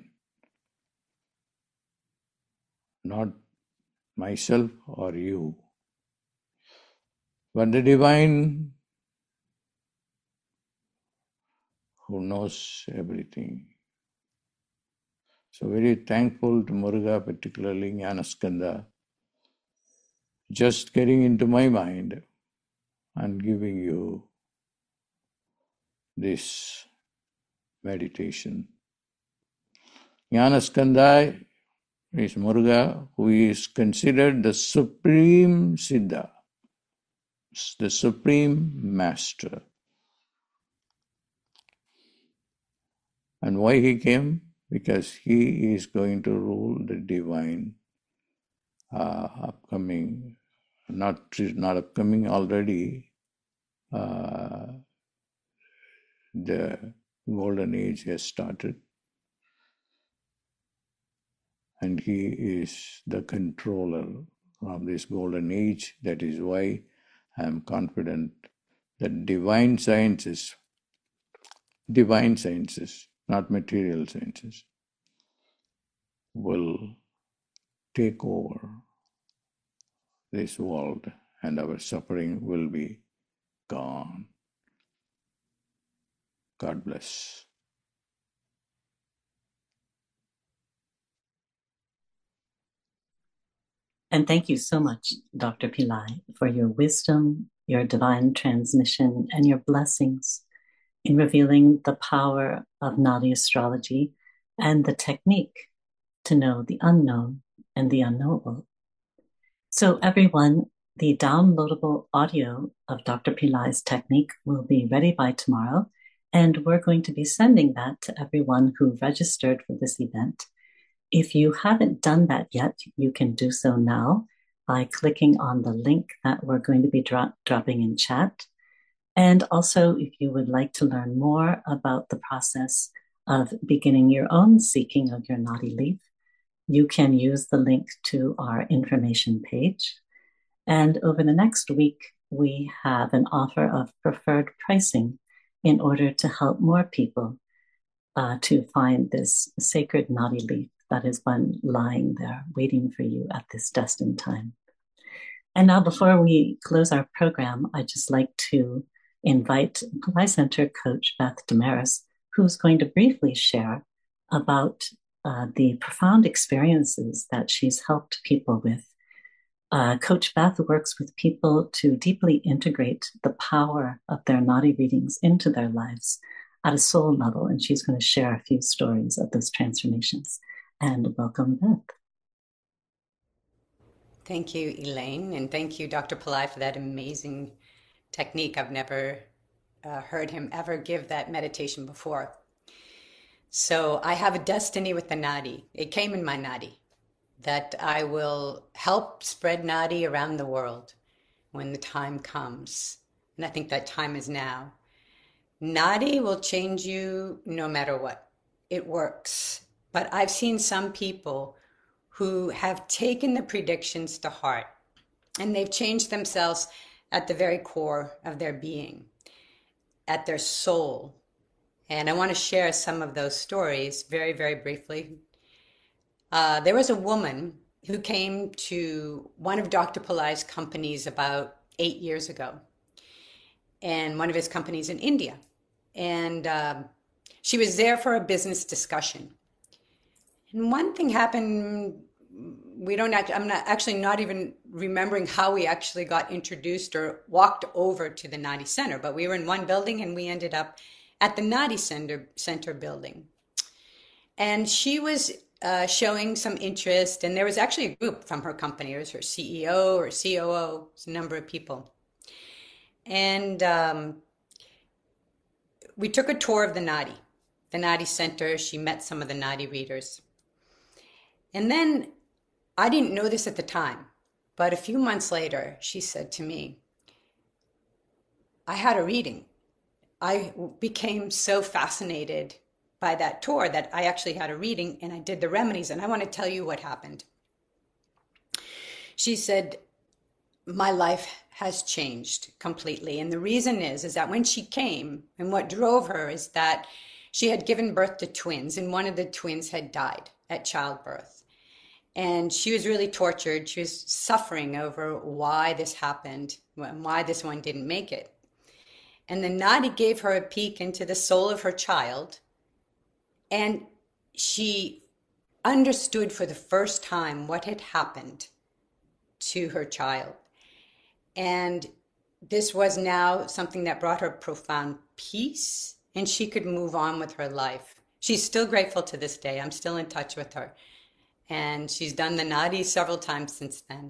not myself or you, but the divine who knows everything. So very thankful to Muruga, particularly Jnanaskanda, just getting into my mind and giving you this meditation. Jnanaskanda is Muruga, who is considered the supreme Siddha, the supreme master. And why he came? Because he is going to rule the divine uh, upcoming, not, not upcoming already, uh, the golden age has started. And he is the controller of this golden age. That is why I am confident that divine sciences, divine sciences, not material sciences, will take over this world and our suffering will be gone. God bless. And thank you so much, Doctor Pillai, for your wisdom, your divine transmission, and your blessings in revealing the power of Nadi astrology and the technique to know the unknown and the unknowable. So everyone, the downloadable audio of Doctor Pillai's technique will be ready by tomorrow, and we're going to be sending that to everyone who registered for this event. If you haven't done that yet, you can do so now by clicking on the link that we're going to be dro- dropping in chat. And also, if you would like to learn more about the process of beginning your own seeking of your Nadi leaf, you can use the link to our information page. And over the next week, we have an offer of preferred pricing in order to help more people uh, to find this sacred Nadi leaf that is one lying there waiting for you at this destined time. And now, before we close our program, I'd just like to invite Pillai Center coach Beth Damaris, who's going to briefly share about uh, the profound experiences that she's helped people with. Uh, Coach Beth works with people to deeply integrate the power of their Nadi readings into their lives at a soul level, and she's going to share a few stories of those transformations. And welcome, Beth. Thank you, Elaine, and thank you, Doctor Pillai, for that amazing technique. I've never uh, heard him ever give that meditation before. So I have a destiny with the Nadi. It came in my Nadi that I will help spread Nadi around the world when the time comes. And I think that time is now. Nadi will change you no matter what. It works. But I've seen some people who have taken the predictions to heart and they've changed themselves at the very core of their being, at their soul. And I want to share some of those stories very, very briefly. Uh, there was a woman who came to one of Doctor Pillai's companies about eight years ago, and one of his companies in India. And um, she was there for a business discussion. And one thing happened, we don't act, I'm not actually not even remembering how we actually got introduced or walked over to the Nadi Center, but we were in one building and we ended up at the Nadi Center, Center building. And she was uh, showing some interest, and there was actually a group from her company. It was her C E O or C O O, it was a number of people. And um, we took a tour of the Nadi, the Nadi Center. She met some of the Nadi readers. And then, I didn't know this at the time, but a few months later, she said to me, I had a reading. I became so fascinated by that tour that I actually had a reading and I did the remedies, and I want to tell you what happened. She said, my life has changed completely. And the reason is, is that when she came, and what drove her is that she had given birth to twins, and one of the twins had died at childbirth. And she was really tortured. She was suffering over why this happened, why this one didn't make it. And the Nadi gave her a peek into the soul of her child, and she understood for the first time what had happened to her child. And this was now something that brought her profound peace, and she could move on with her life. She's still grateful to this day. I'm still in touch with her. And she's done the Nadi several times since then.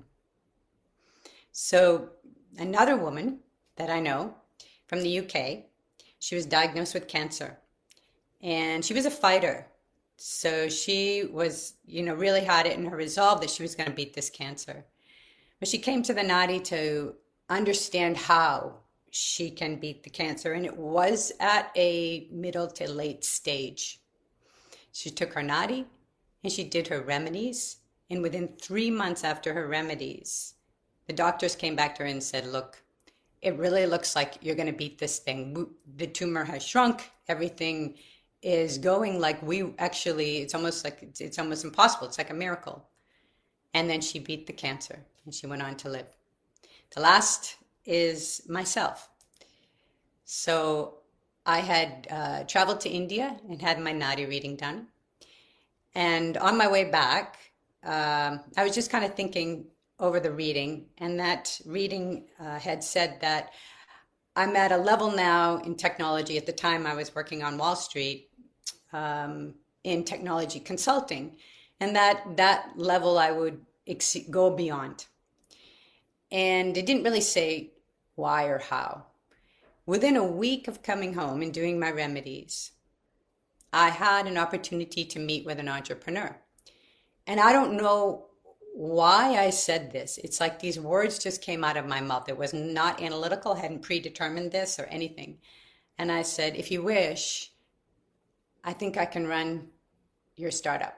So another woman that I know from the U K, she was diagnosed with cancer. And she was a fighter. So she was, you know, really had it in her resolve that she was going to beat this cancer. But she came to the Nadi to understand how she can beat the cancer. And it was at a middle to late stage. She took her Nadi and she did her remedies. And within three months after her remedies, the doctors came back to her and said, look, it really looks like you're going to beat this thing. The tumor has shrunk. Everything is going like we actually, it's almost like, it's, it's almost impossible. It's like a miracle. And then she beat the cancer and she went on to live. The last is myself. So I had uh, traveled to India and had my Nadi reading done. And on my way back, um, I was just kind of thinking over the reading, and that reading uh, had said that I'm at a level now in technology. At the time I was working on Wall Street um, in technology consulting, and that that level I would ex- go beyond. And it didn't really say why or how. Within a week of coming home and doing my remedies, I had an opportunity to meet with an entrepreneur. And I don't know why I said this. It's like these words just came out of my mouth. It was not analytical, hadn't predetermined this or anything. And I said, if you wish, I think I can run your startup.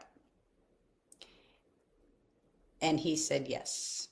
And he said yes.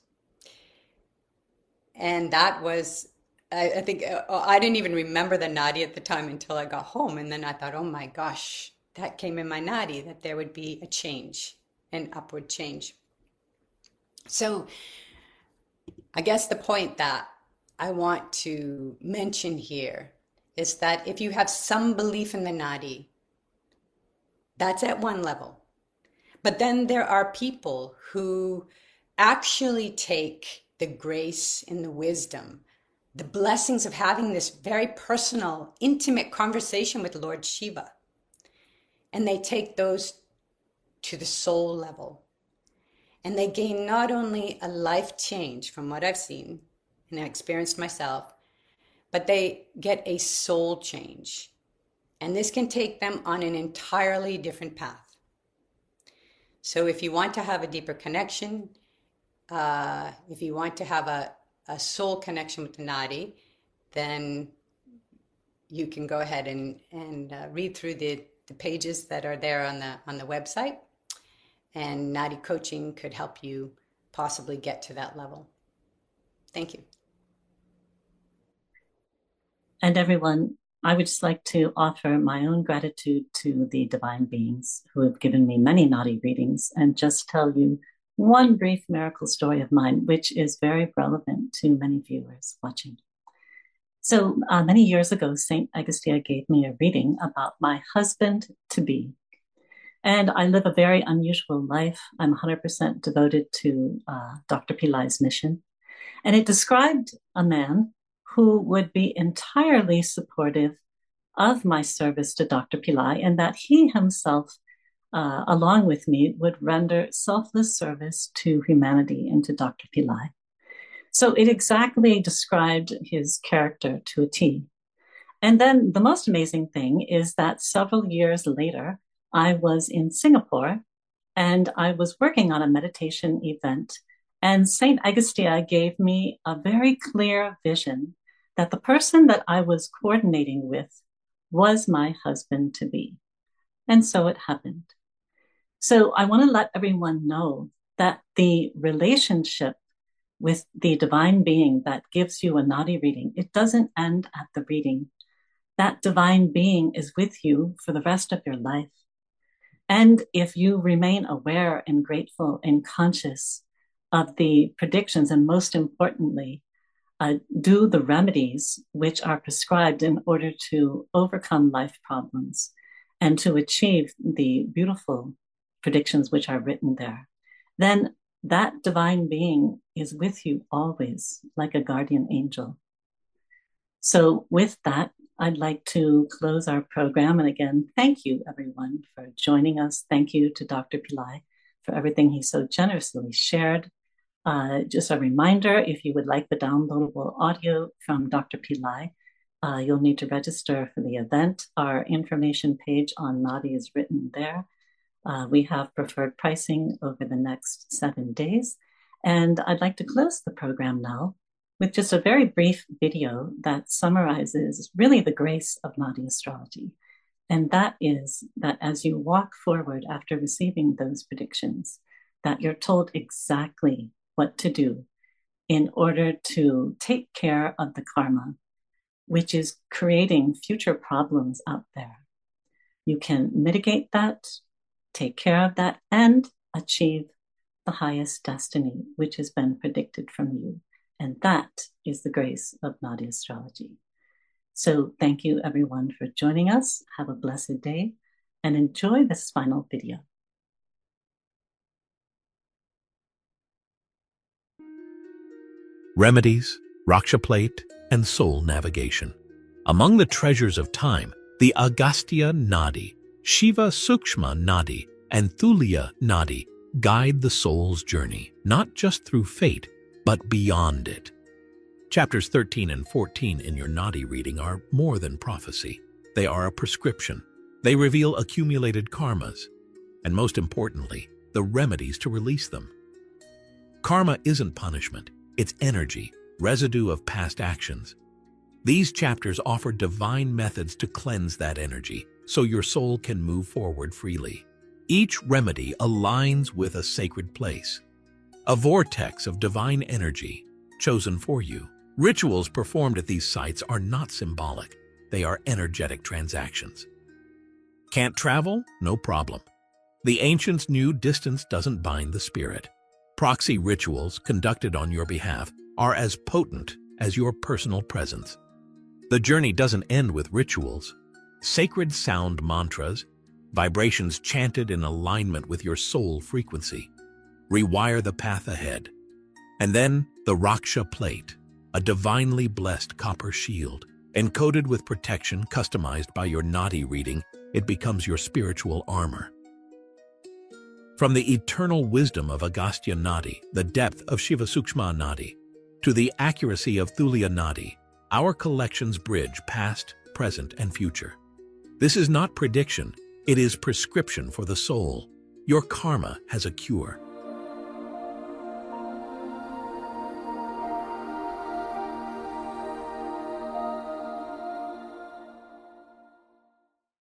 And that was, I, I think, uh, I didn't even remember the Nadi at the time until I got home. And then I thought, oh my gosh, that came in my Nadi, that there would be a change, an upward change. So I guess the point that I want to mention here is that if you have some belief in the Nadi, that's at one level. But then there are people who actually take the grace and the wisdom, the blessings of having this very personal, intimate conversation with Lord Shiva, and they take those to the soul level. And they gain not only a life change from what I've seen and experienced myself, but they get a soul change. And this can take them on an entirely different path. So if you want to have a deeper connection, uh, if you want to have a, a soul connection with the Nadi, then you can go ahead and, and uh, read through the, the pages that are there on the on the website. And Nadi coaching could help you possibly get to that level. Thank you. And everyone, I would just like to offer my own gratitude to the divine beings who have given me many Nadi readings, and just tell you one brief miracle story of mine, which is very relevant to many viewers watching. So uh, many years ago, Saint Agustia gave me a reading about my husband-to-be. And I live a very unusual life. I'm one hundred percent devoted to uh, Doctor Pillai's mission. And it described a man who would be entirely supportive of my service to Doctor Pillai, and that he himself, uh, along with me, would render selfless service to humanity and to Doctor Pillai. So it exactly described his character to a T. And then the most amazing thing is that several years later, I was in Singapore and I was working on a meditation event. And Saint Agustia gave me a very clear vision that the person that I was coordinating with was my husband to be. And so it happened. So I want to let everyone know that the relationship with the divine being that gives you a Nadi reading, it doesn't end at the reading. That divine being is with you for the rest of your life. And if you remain aware and grateful and conscious of the predictions, and most importantly, uh, do the remedies which are prescribed in order to overcome life problems and to achieve the beautiful predictions which are written there, then that divine being is with you always, like a guardian angel. So with that, I'd like to close our program. And again, thank you everyone for joining us. Thank you to Doctor Pillai for everything he so generously shared. Uh, just a reminder, if you would like the downloadable audio from Doctor Pillai, uh, you'll need to register for the event. Our information page on Nadi is written there. Uh, we have preferred pricing over the next seven days. And I'd like to close the program now with just a very brief video that summarizes really the grace of Nadi astrology. And that is that as you walk forward after receiving those predictions, that you're told exactly what to do in order to take care of the karma, which is creating future problems out there. You can mitigate that, take care of that, and achieve the highest destiny, which has been predicted from you. And that is the grace of Nadi astrology. So thank you everyone for joining us. Have a blessed day and enjoy this final video. Remedies, Raksha Plate, and Soul Navigation. Among the treasures of time, the Agastya Nadi, Shiva Sukshma Nadi, and Thulya Nadi guide the soul's journey, not just through fate, but beyond it. Chapters thirteen and fourteen in your Nadi reading are more than prophecy. They are a prescription. They reveal accumulated karmas, and most importantly, the remedies to release them. Karma isn't punishment. It's energy, residue of past actions. These chapters offer divine methods to cleanse that energy so your soul can move forward freely. Each remedy aligns with a sacred place, a vortex of divine energy chosen for you. Rituals performed at these sites are not symbolic. They are energetic transactions. Can't travel? No problem. The ancients knew distance doesn't bind the spirit. Proxy rituals conducted on your behalf are as potent as your personal presence. The journey doesn't end with rituals. Sacred sound mantras, vibrations chanted in alignment with your soul frequency, rewire the path ahead. And then the Raksha Plate, a divinely blessed copper shield, encoded with protection customized by your Nadi reading, it becomes your spiritual armor. From the eternal wisdom of Agastya Nadi, the depth of Shiva Sukshma Nadi, to the accuracy of Thulya Nadi, our collections bridge past, present, and future. This is not prediction, it is prescription for the soul. Your karma has a cure.